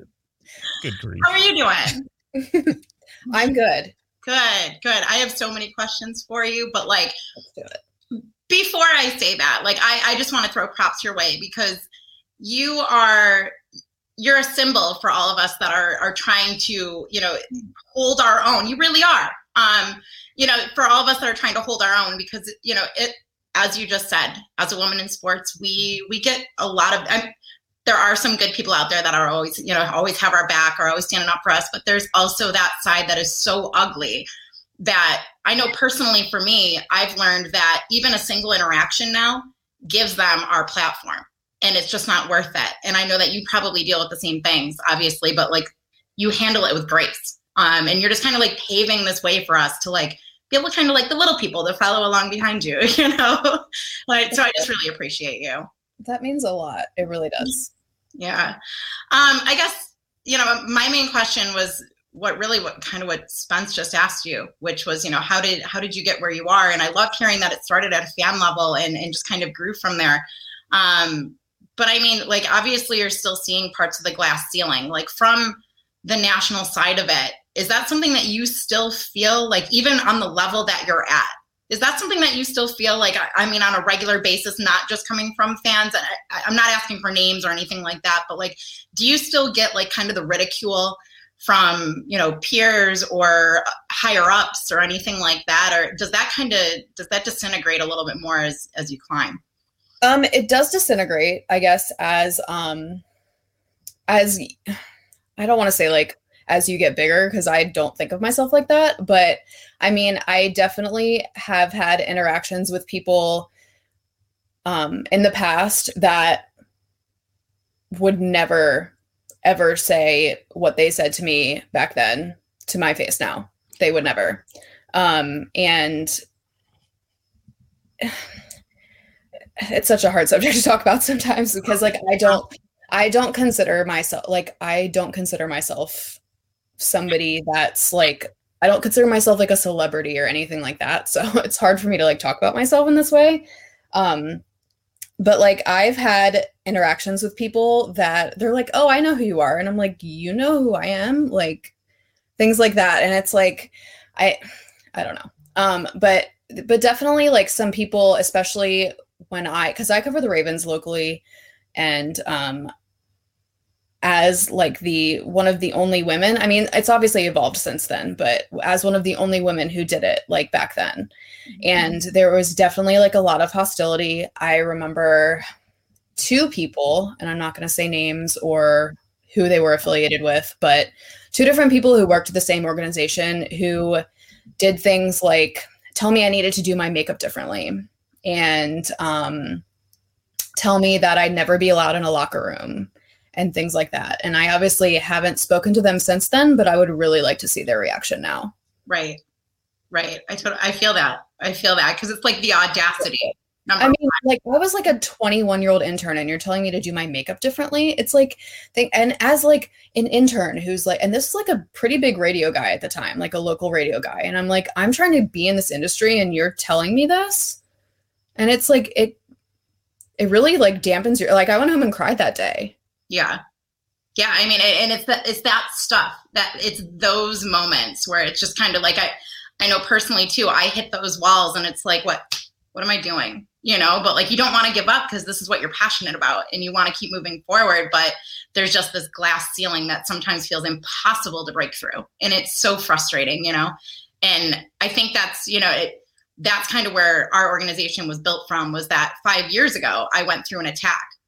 Good grief. How are you doing? I'm good. Good, good. I have so many questions for you, but like, let's do it. Before I say that, like, I, I just want to throw props your way, because you are, you're a symbol for all of us that are are trying to, you know, hold our own. You really are. Um, you know, for all of us that are trying to hold our own, because, you know, it, as you just said, as a woman in sports, we we get a lot of, I'm, there are some good people out there that are always, you know, always have our back, or always standing up for us. But there's also that side that is so ugly that I know personally for me, I've learned that even a single interaction now gives them our platform, and it's just not worth it. And I know that you probably deal with the same things, obviously, but like, you handle it with grace. Um, and you're just kind of like paving this way for us to like be able to kind of like the little people to follow along behind you, you know? Like, so I just really appreciate you. That means a lot. It really does. Yeah. Um, I guess, you know, my main question was, what really what kind of what Spence just asked you, which was, you know, how did how did you get where you are? And I loved hearing that it started at a fan level and, and just kind of grew from there. Um, but I mean, like, obviously you're still seeing parts of the glass ceiling, like from the national side of it. Is that something that you still feel like, even on the level that you're at, is that something that you still feel like, I, I mean, on a regular basis, not just coming from fans? And I, I'm not asking for names or anything like that, but like, do you still get like kind of the ridicule from, you know, peers or higher ups or anything like that? Or does that kind of, does that disintegrate a little bit more as, as you climb? Um, it does disintegrate, I guess, as, um, as, I don't want to say like, as you get bigger, because I don't think of myself like that. But I mean, I definitely have had interactions with people um, in the past that would never ever say what they said to me back then to my face now. They would never. Um, and it's such a hard subject to talk about sometimes, because like, I don't, I don't consider myself, like, I don't consider myself somebody that's like, I don't consider myself like a celebrity or anything like that. So it's hard for me to like talk about myself in this way. Um, But like, I've had interactions with people that they're like, oh, I know who you are. And I'm like, you know who I am? Like, things like that. And it's like, I, I don't know. Um, but, but definitely like some people, especially when I, cause I cover the Ravens locally, and, um, as like the, one of the only women, I mean, it's obviously evolved since then, but as one of the only women who did it like back then. Mm-hmm. And there was definitely like a lot of hostility. I remember two people, and I'm not going to say names or who they were affiliated with, but two different people who worked at the same organization who did things like tell me I needed to do my makeup differently, and um, tell me that I'd never be allowed in a locker room, and things like that. And I obviously haven't spoken to them since then, but I would really like to see their reaction now. Right. Right. I totally, I feel that. I feel that, because it's like the audacity. I mean, one. like I was like a twenty-one year old intern, and you're telling me to do my makeup differently. It's like, they, and as like an intern who's like, and this is like a pretty big radio guy at the time, like a local radio guy. And I'm like, I'm trying to be in this industry and you're telling me this. And it's like, it, it really like dampens your, like I went home and cried that day. Yeah. Yeah. I mean, and it's that, it's that stuff that it's those moments where it's just kind of like, I, I know personally too, I hit those walls and it's like, what, what am I doing? You know, but like, you don't want to give up because this is what you're passionate about and you want to keep moving forward. But there's just this glass ceiling that sometimes feels impossible to break through. And it's so frustrating, you know? And I think that's, you know, it, that's kind of where our organization was built from, was that five years ago, I went through an attack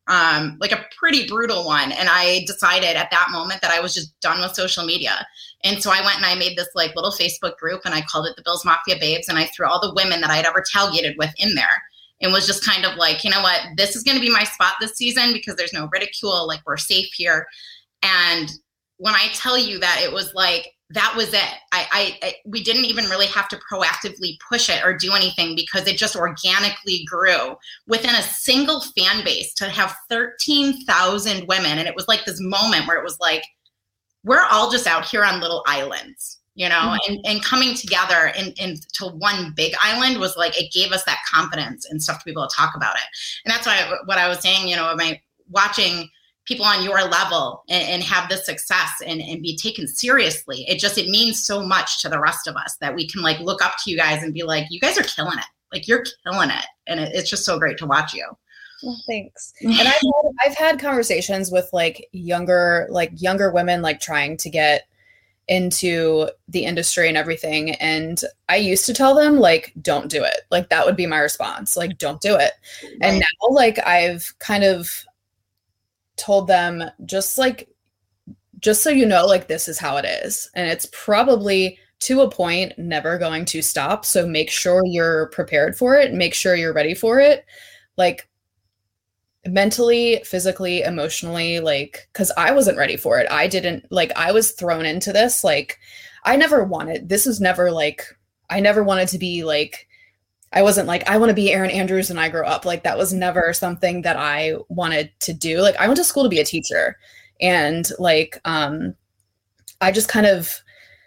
um, like a pretty brutal one. And I decided at that moment that I was just done with social media. And so I went and I made this like little Facebook group and I called it the Bills Mafia Babes. And I threw all the women that I'd ever tailgated with in there. And was just kind of like, you know what, this is going to be my spot this season because there's no ridicule. Like, we're safe here. And when I tell you that it was like, that was it. I, I, I, we didn't even really have to proactively push it or do anything because it just organically grew within a single fan base to have thirteen thousand women. And it was like this moment where it was like, we're all just out here on little islands, you know, mm-hmm. and, and coming together in, into one big island was like, it gave us that confidence and stuff to be able to talk about it. And that's why what I was saying, you know, am I watching people on your level and, and have this success and, and be taken seriously. It just, it means so much to the rest of us that we can like look up to you guys and be like, you guys are killing it. Like, you're killing it. And it, it's just so great to watch you. Well, thanks. And I've had, I've had conversations with like younger, like younger women, like trying to get into the industry and everything. And I used to tell them like, don't do it. Like, that would be my response. Like, don't do it. Right. And now like I've kind of told them just like, just so you know, like, this is how it is. And it's probably to a point never going to stop. So make sure you're prepared for it. Make sure you're ready for it. Like, mentally, physically, emotionally, like, because I wasn't ready for it. I didn't like, I was thrown into this. Like, I never wanted, this was never like, I never wanted to be like, I wasn't like, I want to be Erin Andrews when I grow up. Like, that was never something that I wanted to do. Like, I went to school to be a teacher. And like, um, I just kind of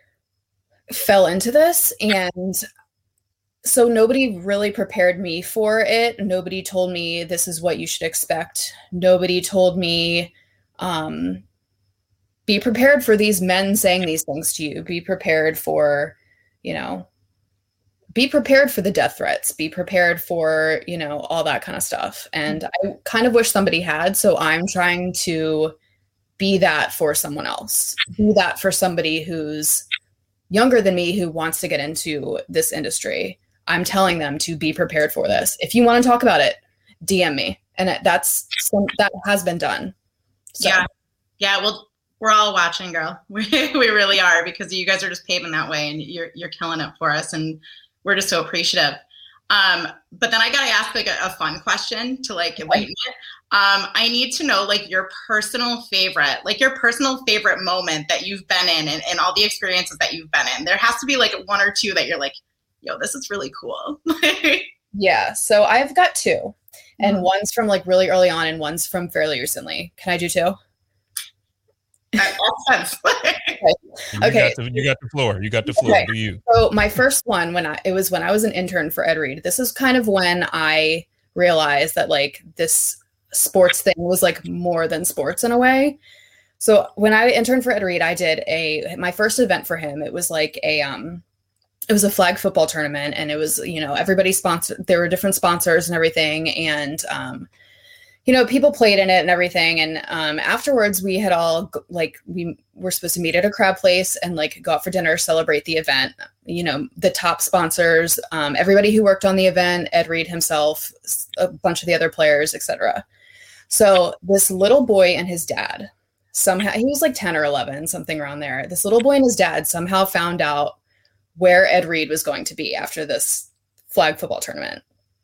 fell into this. And so nobody really prepared me for it. Nobody told me this is what you should expect. Nobody told me, um, be prepared for these men saying these things to you. Be prepared for, you know, be prepared for the death threats, be prepared for, you know, all that kind of stuff. And I kind of wish somebody had. So I'm trying to be that for someone else, be that for somebody who's younger than me, who wants to get into this industry. I'm telling them to be prepared for this. If you want to talk about it, D M me. And that's some, that has been done. So. Yeah. Yeah. Well, we're all watching, girl. We, we really are, because you guys are just paving that way and you're, you're killing it for us. And we're just so appreciative. Um, but then I got to ask like a, a fun question to like enlighten it. Um, I need to know like your personal favorite, like your personal favorite moment that you've been in and, and all the experiences that you've been in. There has to be like one or two that you're like, yo, this is really cool. Yeah. So I've got two, and mm-hmm. one's from like really early on and one's from fairly recently. Can I do two? That makes sense. Okay. You Okay. Got the, you got the floor. You got the floor. Okay. Do you? So my first one, when I, it was when I was an intern for Ed Reed. This is kind of when I realized that like this sports thing was like more than sports in a way. So when I interned for Ed Reed, I did a, my first event for him. It was like a, um, it was a flag football tournament, and it was, you know, everybody sponsored, there were different sponsors and everything. And, um, you know, people played in it and everything. And um, afterwards we had all like, we were supposed to meet at a crab place and like go out for dinner, celebrate the event. You know, the top sponsors, um, everybody who worked on the event, Ed Reed himself, a bunch of the other players, et cetera. So this little boy and his dad, somehow, he was like ten or eleven, something around there. This little boy and his dad somehow found out where Ed Reed was going to be after this flag football tournament.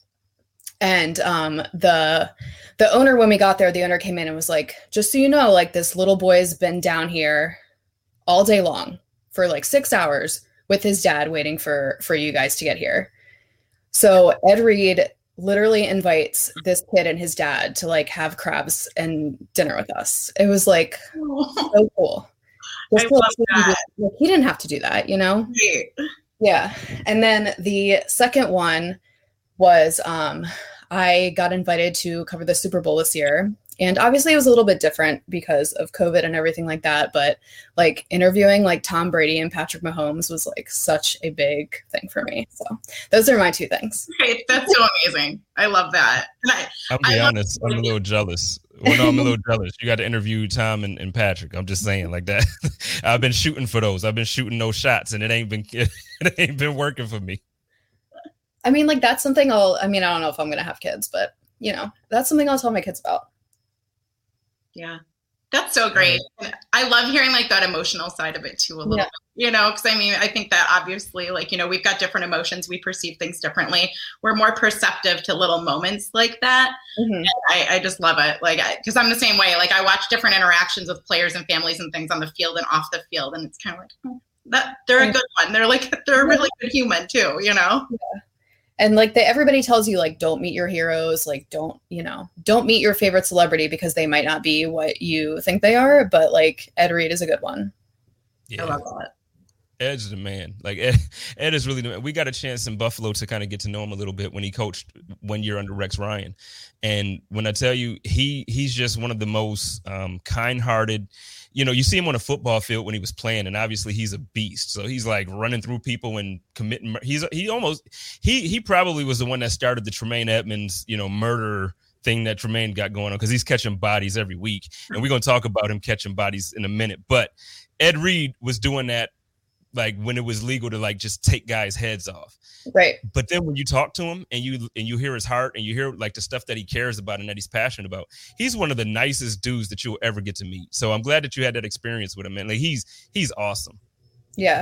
And um, the the owner, when we got there, the owner came in and was like, just so you know, like this little boy's been down here all day long for like six hours with his dad waiting for, for you guys to get here. So Ed Reed literally invites this kid and his dad to like have crabs and dinner with us. It was like so cool. I love that. Like, he didn't have to do that, you know? Right. Yeah. And then the second one was um, I got invited to cover the Super Bowl this year. And obviously it was a little bit different because of COVID and everything like that. But like interviewing like Tom Brady and Patrick Mahomes was like such a big thing for me. So those are my two things. Right. That's so amazing. I love that. And I, I'll be I honest, I'm a little jealous. Well, no, I'm a little jealous. You got to interview Tom and, and Patrick. I'm just saying like that. I've been shooting for those. I've been shooting those shots, and it ain't been it ain't been working for me. I mean, like that's something I'll. I mean, I don't know if I'm gonna have kids, but you know, that's something I'll tell my kids about. Yeah. That's so great. And I love hearing like that emotional side of it too, a little yeah. bit, you know, because I mean, I think that obviously like, you know, we've got different emotions. We perceive things differently. We're more perceptive to little moments like that. Mm-hmm. And I, I just love it. Like, because I'm the same way. Like I watch different interactions with players and families and things on the field and off the field. And it's kind of like, oh, that they're a good one. They're like, they're a really good human too, you know? Yeah. And like they, everybody tells you like, don't meet your heroes. Like, don't, you know, don't meet your favorite celebrity because they might not be what you think they are. But like Ed Reed is a good one. Yeah. I love that. Ed's the man. Like Ed, Ed is really the man. We got a chance in Buffalo to kind of get to know him a little bit when he coached one year under Rex Ryan. And when I tell you, he he's just one of the most um, kind-hearted. You know, you see him on a football field when he was playing, and obviously he's a beast. So he's like running through people and committing. He's he almost he he probably was the one that started the Tremaine Edmonds, you know, murder thing that Tremaine got going on because he's catching bodies every week, and we're gonna talk about him catching bodies in a minute. But Ed Reed was doing that like when it was legal to like just take guys' heads off. Right. But then when you talk to him and you and you hear his heart and you hear like the stuff that he cares about and that he's passionate about, he's one of the nicest dudes that you'll ever get to meet. So I'm glad that you had that experience with him, man. Like he's he's awesome. Yeah.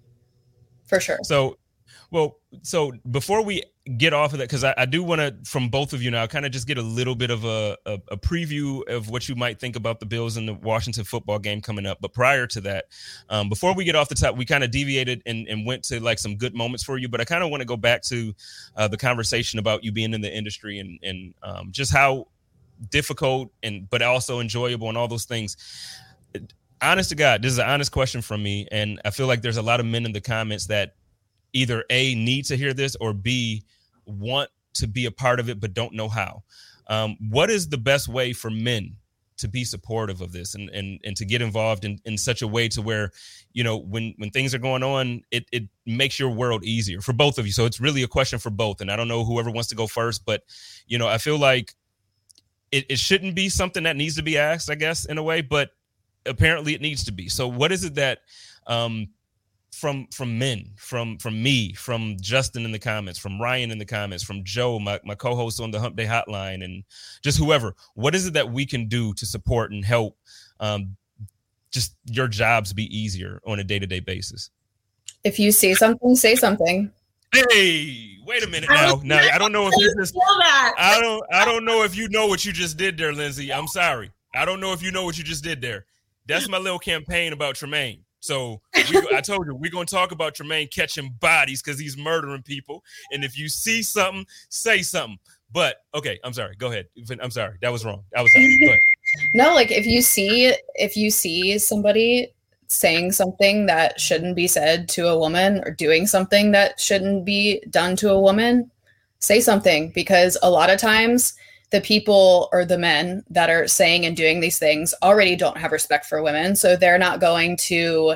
For sure. So well, so before we get off of that, because I, I do want to, from both of you now, kind of just get a little bit of a, a, a preview of what you might think about the Bills and the Washington football game coming up. But prior to that, um, before we get off the top, we kind of deviated and, and went to like some good moments for you. But I kind of want to go back to uh, the conversation about you being in the industry and, and um, just how difficult and but also enjoyable and all those things. Honest to God, this is an honest question from me. And I feel like there's a lot of men in the comments that either A, need to hear this, or B, want to be a part of it but don't know how. Um, what is the best way for men to be supportive of this and and, and to get involved in, in such a way to where, you know, when, when things are going on, it, it makes your world easier for both of you? So it's really a question for both. And I don't know whoever wants to go first, but, you know, I feel like it, it shouldn't be something that needs to be asked, I guess, in a way, but apparently it needs to be. So what is it that um, from from men, from from me, from Justin in the comments, from Ryan in the comments, from Joe, my, my co-host on the Hump Day Hotline, and just whoever, what is it that we can do to support and help um, just your jobs be easier on a day-to-day basis? If you see something, say something. Hey, wait a minute now. Now I don't know if you just I don't I don't know if you know what you just did there, Lindsay. I'm sorry. I don't know if you know what you just did there. That's my little campaign about Tremaine. So we, I told you, we're going to talk about Tremaine catching bodies because he's murdering people. And if you see something, say something. But, okay, I'm sorry. Go ahead. I'm sorry. That was wrong. I was sorry. Go ahead. No, like if you see if you see somebody saying something that shouldn't be said to a woman or doing something that shouldn't be done to a woman, say something, because a lot of times the people or the men that are saying and doing these things already don't have respect for women. So they're not going to,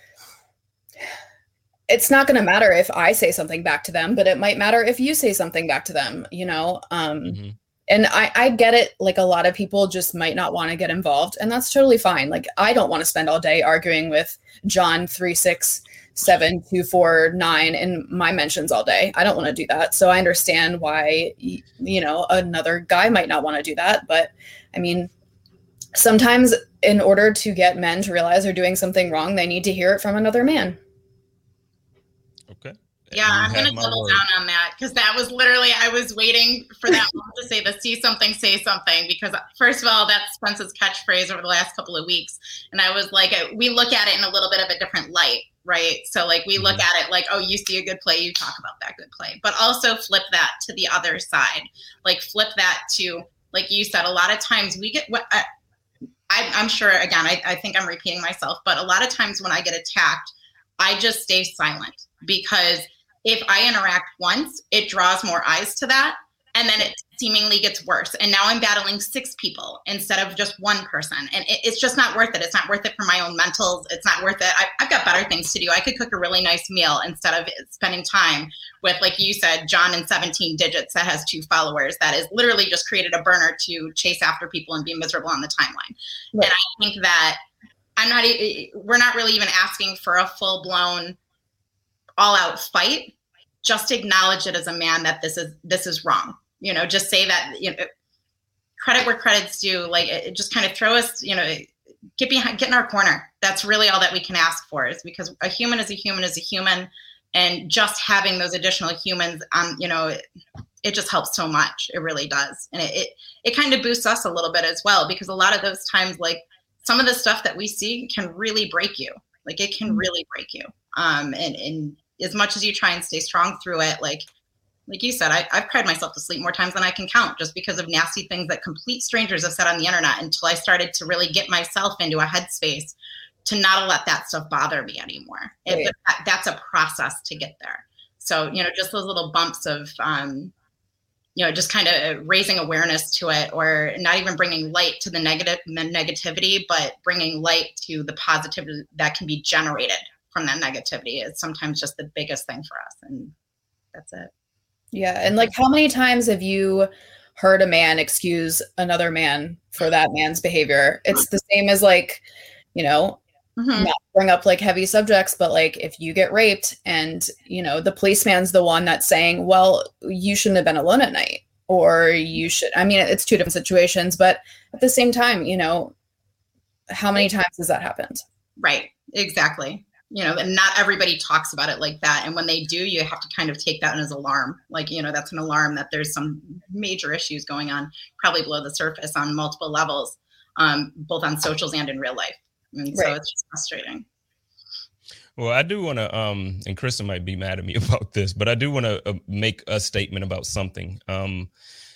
it's not going to matter if I say something back to them, but it might matter if you say something back to them, you know? Um, mm-hmm. And I, I get it. Like a lot of people just might not want to get involved, and that's totally fine. Like I don't want to spend all day arguing with John three, six, seven, two, four, nine in my mentions all day. I don't want to do that. So I understand why, you know, another guy might not want to do that. But I mean, sometimes in order to get men to realize they're doing something wrong, they need to hear it from another man. Okay. Yeah, I'm going to double down on that because that was literally, I was waiting for that one to say the see something, say something, because first of all, that's Spence's catchphrase over the last couple of weeks. And I was like, we look at it in a little bit of a different light, right? So like we look at it like, oh, you see a good play, you talk about that good play, but also flip that to the other side. Like flip that to, like you said, a lot of times we get what I, I, I'm sure, again, I, I think I'm repeating myself, but a lot of times when I get attacked, I just stay silent because if I interact once, it draws more eyes to that. And then it seemingly gets worse. And now I'm battling six people instead of just one person. And it, it's just not worth it. It's not worth it for my own mentals. It's not worth it. I, I've got better things to do. I could cook a really nice meal instead of spending time with, like you said, John in seventeen digits that has two followers that is literally just created a burner to chase after people and be miserable on the timeline. Right. And I think that I'm not, we're not really even asking for a full blown all out fight. Just acknowledge it as a man that this is, this is wrong. You know, just say that, you know, credit where credit's due. Like, it, it just kind of throw us, you know, get behind, get in our corner. That's really all that we can ask for, is because a human is a human is a human. And just having those additional humans on, you know, it, it just helps so much. It really does. And it, it, it kind of boosts us a little bit as well, because a lot of those times, like, some of the stuff that we see can really break you. Like, it can really break you. Um, and, and as much as you try and stay strong through it, like, like you said, I, I've cried myself to sleep more times than I can count, just because of nasty things that complete strangers have said on the internet, until I started to really get myself into a headspace to not let that stuff bother me anymore. It, Right. but that, that's a process to get there. So, you know, just those little bumps of, um, you know, just kind of raising awareness to it, or not even bringing light to the negative the negativity, but bringing light to the positivity that can be generated from that negativity is sometimes just the biggest thing for us. And that's it. Yeah. And like, how many times have you heard a man excuse another man for that man's behavior? It's the same as, like, you know, Mhm. not bring up like heavy subjects, but like, if you get raped and, you know, the policeman's the one that's saying, well, you shouldn't have been alone at night, or you should, I mean, it's two different situations, but at the same time, you know, how many times has that happened? Right. Exactly. You know, and not everybody talks about it like that. And when they do, you have to kind of take that as an alarm. Like, you know, that's an alarm that there's some major issues going on, probably below the surface on multiple levels, um, both on socials and in real life. And so Right. it's just frustrating. Well, I do want to, um, and Kristen might be mad at me about this, but I do want to uh, make a statement about something. Um,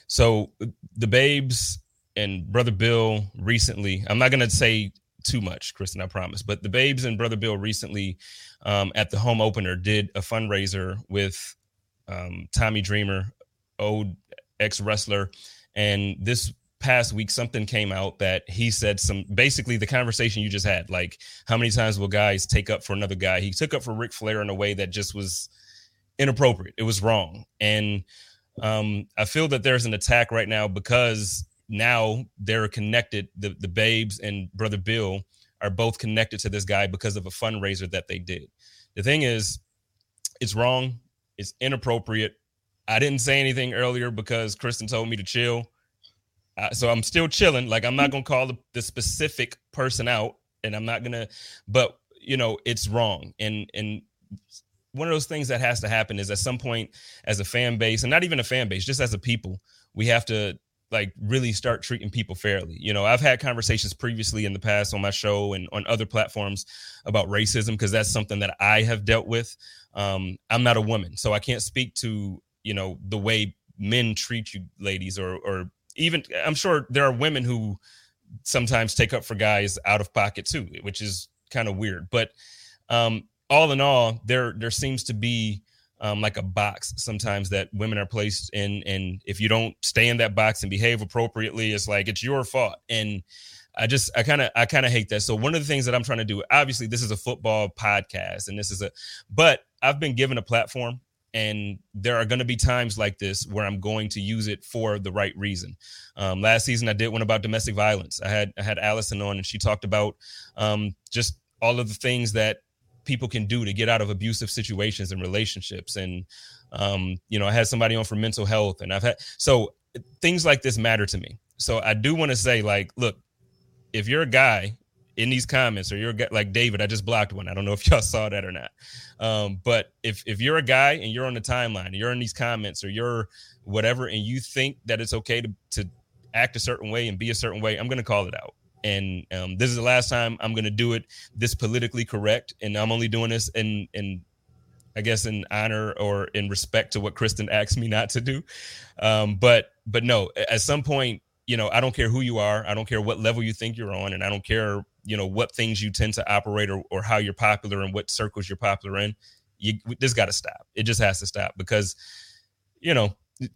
so the Babes and Brother Bill recently, I'm not going to say too much, Kristen, I promise, but the Babes and Brother Bill recently um, at the home opener did a fundraiser with um, Tommy Dreamer, old ex-wrestler. And this past week, something came out that he said some, basically the conversation you just had, like, how many times will guys take up for another guy? He took up for Ric Flair in a way that just was inappropriate. It was wrong. And um, I feel that there's an attack right now because now they're connected. The, the Babes and Brother Bill are both connected to this guy because of a fundraiser that they did. The thing is, it's wrong. It's inappropriate. I didn't say anything earlier because Kristen told me to chill. Uh, so I'm still chilling. Like, I'm not going to call the, the specific person out, and I'm not going to, but, you know, it's wrong. And, and one of those things that has to happen is at some point as a fan base, and not even a fan base, just as a people, we have to, like, really start treating people fairly. You know, I've had conversations previously in the past on my show and on other platforms about racism, because that's something that I have dealt with. Um, I'm not a woman, so I can't speak to, you know, the way men treat you ladies, or, or, even I'm sure there are women who sometimes take up for guys out of pocket too, which is kind of weird. But um, all in all, there there seems to be um, like a box sometimes that women are placed in. And if you don't stay in that box and behave appropriately, it's like it's your fault. And I just I kind of I kind of hate that. So one of the things that I'm trying to do, obviously, this is a football podcast, and this is a but I've been given a platform. And there are going to be times like this where I'm going to use it for the right reason. Um, last season, I did one about domestic violence. I had I had Allison on, and she talked about um, just all of the things that people can do to get out of abusive situations and relationships. And, um, you know, I had somebody on for mental health, and I've had so things like this matter to me. So I do want to say, like, look, if you're a guy in these comments, or you're like David, I just blocked one. I don't know if y'all saw that or not. Um, but if, if you're a guy and you're on the timeline, and you're in these comments, or you're whatever, and you think that it's okay to, to act a certain way and be a certain way, I'm going to call it out. And um, this is the last time I'm going to do it this politically correct. And I'm only doing this in, in, I guess, in honor or in respect to what Kristen asked me not to do. Um, but, but no, at some point, you know, I don't care who you are. I don't care what level you think you're on. And I don't care, you know, what things you tend to operate, or, or how you're popular and what circles you're popular in. You, this got to stop. It just has to stop, because, you know, it,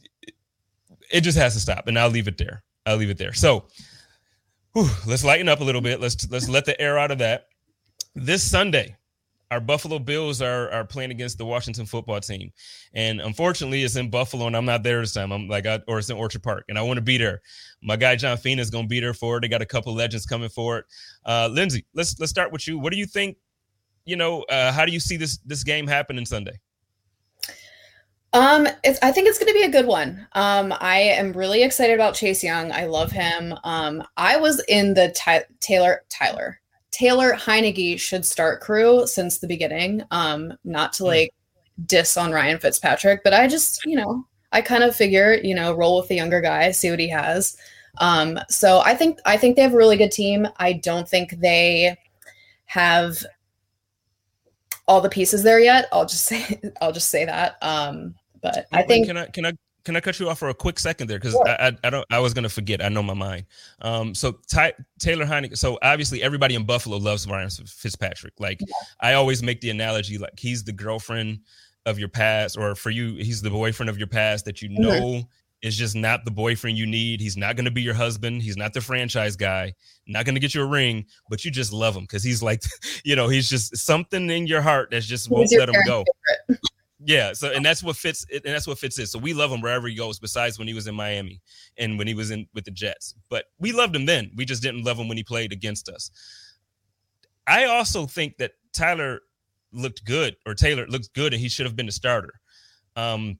it just has to stop. And I'll leave it there. I'll leave it there. So whew, let's lighten up a little bit. Let's, let's let the air out of that. This Sunday, our Buffalo Bills are are playing against the Washington football team. And unfortunately, it's in Buffalo, and I'm not there this time. I'm like, I, or it's in Orchard Park, and I want to be there. My guy, John Fina, is going to be there for it. They got a couple legends coming for it. Uh, Lindsay, let's let's start with you. What do you think? You know, uh, how do you see this this game happening Sunday? Um, it's, I think it's going to be a good one. Um, I am really excited about Chase Young. I love him. Um, I was in the Ty- Taylor Tyler Taylor Heinicke should start crew since the beginning. Um, not to like diss on Ryan Fitzpatrick, but I just, you know, I kind of figure, you know, roll with the younger guy, see what he has. Um, so I think I think they have a really good team. I don't think they have all the pieces there yet. I'll just say I'll just say that. Um, but I think can I can I can I cut you off for a quick second there, because sure. I, I I don't I was gonna forget. I know my mind. Um, so Ty, Taylor Heinicke. So obviously everybody in Buffalo loves Ryan Fitzpatrick. Like yeah. I always make the analogy, like he's the girlfriend of your past, or for you, he's the boyfriend of your past that you know mm-hmm. is just not the boyfriend you need. He's not going to be your husband. He's not the franchise guy, not going to get you a ring, but you just love him because he's like, you know, he's just something in your heart that just won't let him go. Yeah. So, and that's what Fitz, and that's what Fitz is. So we love him wherever he goes, besides when he was in Miami and when he was in with the Jets. But we loved him then. We just didn't love him when he played against us. I also think that Tyler looked good, or Taylor looked good, and he should have been the starter. Um,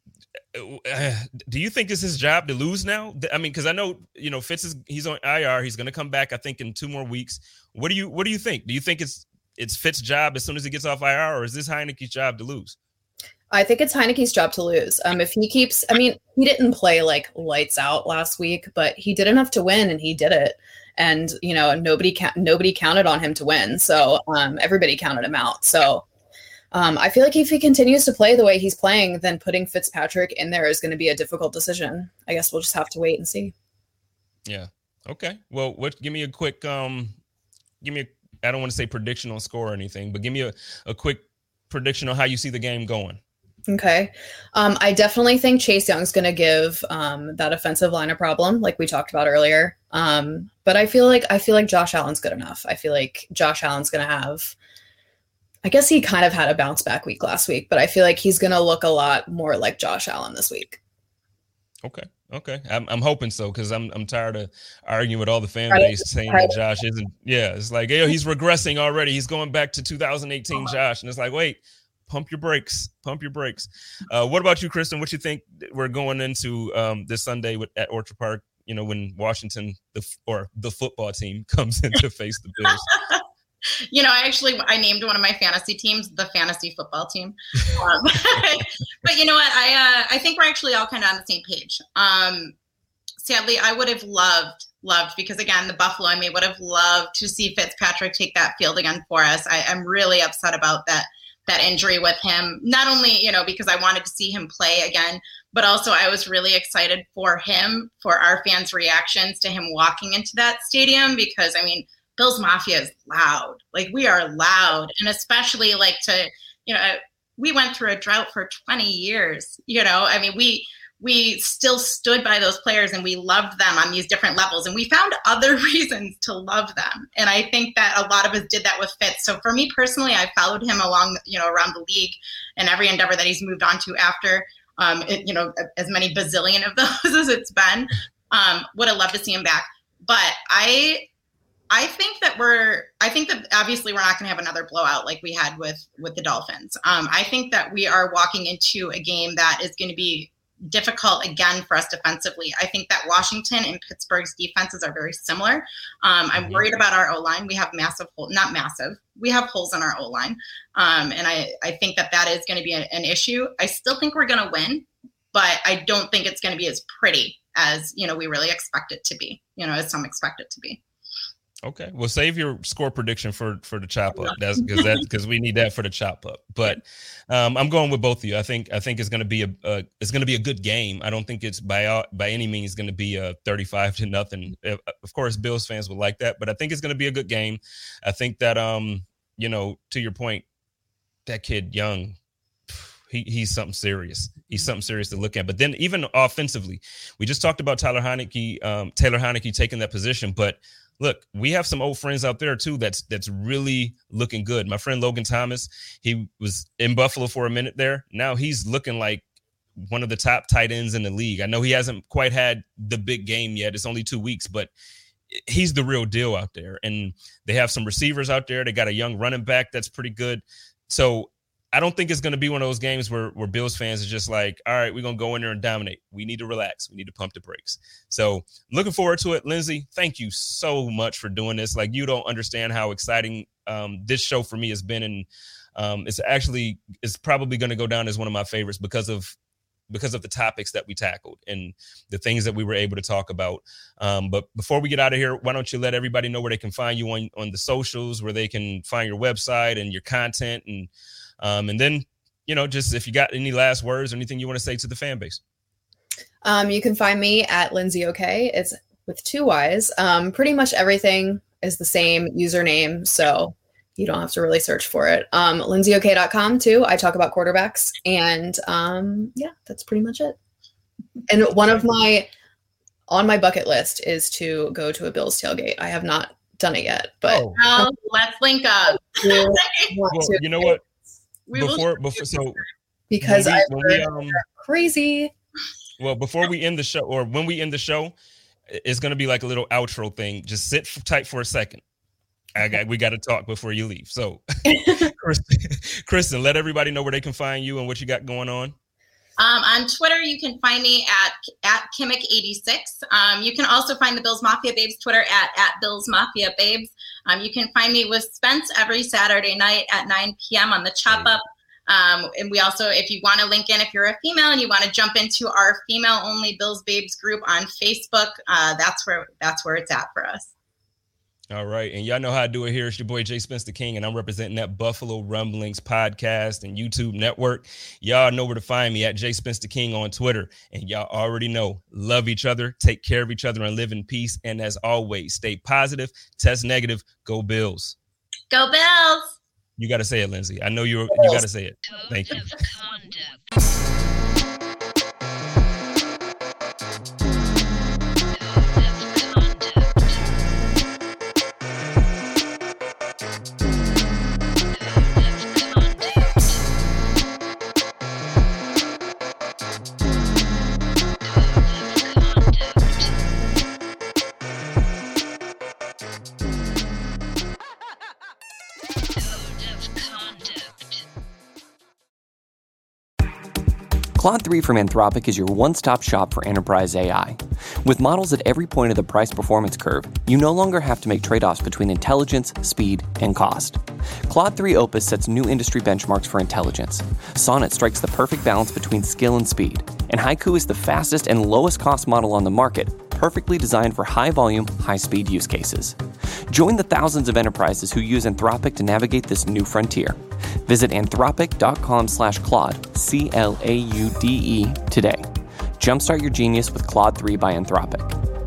do you think it's his job to lose now? I mean, because I know, you know, Fitz is he's on I R. He's going to come back, I think, in two more weeks. What do you What do you think? Do you think it's it's Fitz's job as soon as he gets off I R, or is this Heinicke's job to lose? I think it's Heinicke's job to lose. Um, if he keeps, I mean, he didn't play like lights out last week, but he did enough to win, and he did it. And, you know, nobody ca- nobody counted on him to win. So um, everybody counted him out. So um, I feel like if he continues to play the way he's playing, then putting Fitzpatrick in there is going to be a difficult decision. I guess we'll just have to wait and see. Yeah. Okay. Well, what? Give me a quick, um, give me, a, I don't want to say prediction on score or anything, but give me a, a quick prediction on how you see the game going. Okay. Um, I definitely think Chase Young's going to give um, that offensive line a problem, like we talked about earlier. Um, but I feel like I feel like Josh Allen's good enough. I feel like Josh Allen's going to have, I guess he kind of had a bounce back week last week, but I feel like he's going to look a lot more like Josh Allen this week. Okay. Okay. I'm I'm hoping so, because I'm I'm tired of arguing with all the fan base saying that Josh isn't. Yeah, it's like, hey, he's regressing already. He's going back to two thousand eighteen Josh, and it's like, wait. Pump your brakes. Pump your brakes. Uh, what about you, Kristen? What you think we're going into um, this Sunday with at Orchard Park? You know, when Washington the or the football team comes in to face the Bills. You know, I actually I named one of my fantasy teams the fantasy football team. Um, but you know what? I uh, I think we're actually all kind of on the same page. Um, sadly, I would have loved loved because again, the Buffalo. I mean, would have loved to see Fitzpatrick take that field again for us. I, I'm really upset about that. that injury with him, not only, you know, because I wanted to see him play again, but also I was really excited for him, for our fans' reactions to him walking into that stadium, because I mean, Bills Mafia is loud. Like we are loud. And especially like to, you know, we went through a drought for twenty years, you know, I mean, we, we still stood by those players and we loved them on these different levels, and we found other reasons to love them. And I think that a lot of us did that with Fitz. So for me personally, I followed him along, you know, around the league and every endeavor that he's moved on to after, um, it, you know, as many bazillion of those as it's been. Um, would have loved to see him back. But I, I think that we're, I think that obviously we're not going to have another blowout like we had with, with the Dolphins. Um, I think that we are walking into a game that is going to be difficult again for us defensively. I think that Washington and Pittsburgh's defenses are very similar. Um, I'm worried about our O-line. We have massive holes, not massive. We have holes in our O-line. Um, and I, I think that that is going to be a, an issue. I still think we're going to win, but I don't think it's going to be as pretty as, you know, we really expect it to be, you know, as some expect it to be. Okay, well, save your score prediction for for the chop up. That's because that because we need that for the chop up. But um, I'm going with both of you. I think I think it's going to be a, a it's going to be a good game. I don't think it's by by any means going to be a thirty-five to nothing. Of course, Bills fans would like that, but I think it's going to be a good game. I think that um you know, to your point, that kid Young, he he's something serious. He's something serious to look at. But then even offensively, we just talked about Tyler Heinicke, um, Taylor Heinicke taking that position, but look, we have some old friends out there too that's that's really looking good. My friend Logan Thomas, he was in Buffalo for a minute there. Now he's looking like one of the top tight ends in the league. I know he hasn't quite had the big game yet. It's only two weeks, but he's the real deal out there. And they have some receivers out there. They got a young running back that's pretty good. So I don't think it's going to be one of those games where, where Bills fans are just like, all right, we're going to go in there and dominate. We need to relax. We need to pump the brakes. So looking forward to it. Lindsay, thank you so much for doing this. Like, you don't understand how exciting um, this show for me has been. And um, it's actually, it's probably going to go down as one of my favorites because of, because of the topics that we tackled and the things that we were able to talk about. Um, but before we get out of here, why don't you let everybody know where they can find you on, on the socials, where they can find your website and your content, and Um, and then, you know, just if you got any last words or anything you want to say to the fan base. Um, you can find me at Lindsay OK. It's with two Y's. Um, pretty much everything is the same username, so you don't have to really search for it. Um, lindsay ok dot com too. I talk about quarterbacks, and um, yeah, that's pretty much it. And one of my, on my bucket list is to go to a Bills tailgate. I have not done it yet, but oh. Oh, let's link up. Well, you know what? We before, will before, so because when we, I've when heard we, um, crazy. Well, before we end the show, or when we end the show, it's going to be like a little outro thing. Just sit tight for a second. I got, we got to talk before you leave. So, Kristen, Kristen, let everybody know where they can find you and what you got going on. Um, on Twitter, you can find me at at Kimmick eighty-six. Um, you can also find the Bills Mafia Babes Twitter at at Bills Mafia Babes. Um, you can find me with Spence every Saturday night at nine p.m. on the Chop Up. Um, and we also, if you want to link in, if you're a female and you want to jump into our female-only Bills Babes group on Facebook, uh, that's where that's where it's at for us. All right. And y'all know how I do it here. It's your boy, Jay Spence the King, and I'm representing that Buffalo Rumblings podcast and YouTube network. Y'all know where to find me at Jay Spence the King on Twitter. And y'all already know, love each other, take care of each other, and live in peace. And as always, stay positive, test negative, go Bills. Go Bills. You got to say it, Lindsay. I know you you got to say it. Thank you. Claude three from Anthropic is your one-stop shop for enterprise A I. With models at every point of the price-performance curve, you no longer have to make trade-offs between intelligence, speed, and cost. Claude three Opus sets new industry benchmarks for intelligence. Sonnet strikes the perfect balance between skill and speed. And Haiku is the fastest and lowest-cost model on the market, perfectly designed for high-volume, high-speed use cases. Join the thousands of enterprises who use Anthropic to navigate this new frontier. Visit anthropic.com slash Claude, C L A U D E, today. Jumpstart your genius with Claude three by Anthropic.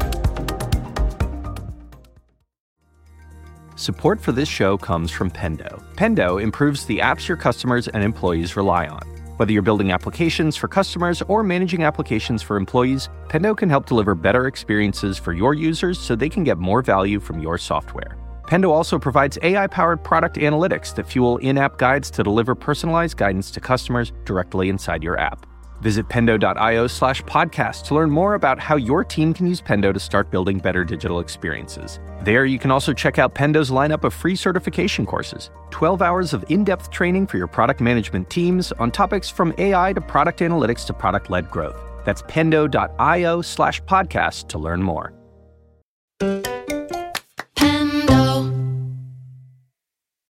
Support for this show comes from Pendo. Pendo improves the apps your customers and employees rely on. Whether you're building applications for customers or managing applications for employees, Pendo can help deliver better experiences for your users so they can get more value from your software. Pendo also provides A I-powered product analytics that fuel in-app guides to deliver personalized guidance to customers directly inside your app. Visit pendo.io slash podcast to learn more about how your team can use Pendo to start building better digital experiences. There, you can also check out Pendo's lineup of free certification courses, twelve hours of in-depth training for your product management teams on topics from A I to product analytics to product-led growth. That's pendo.io slash podcast to learn more.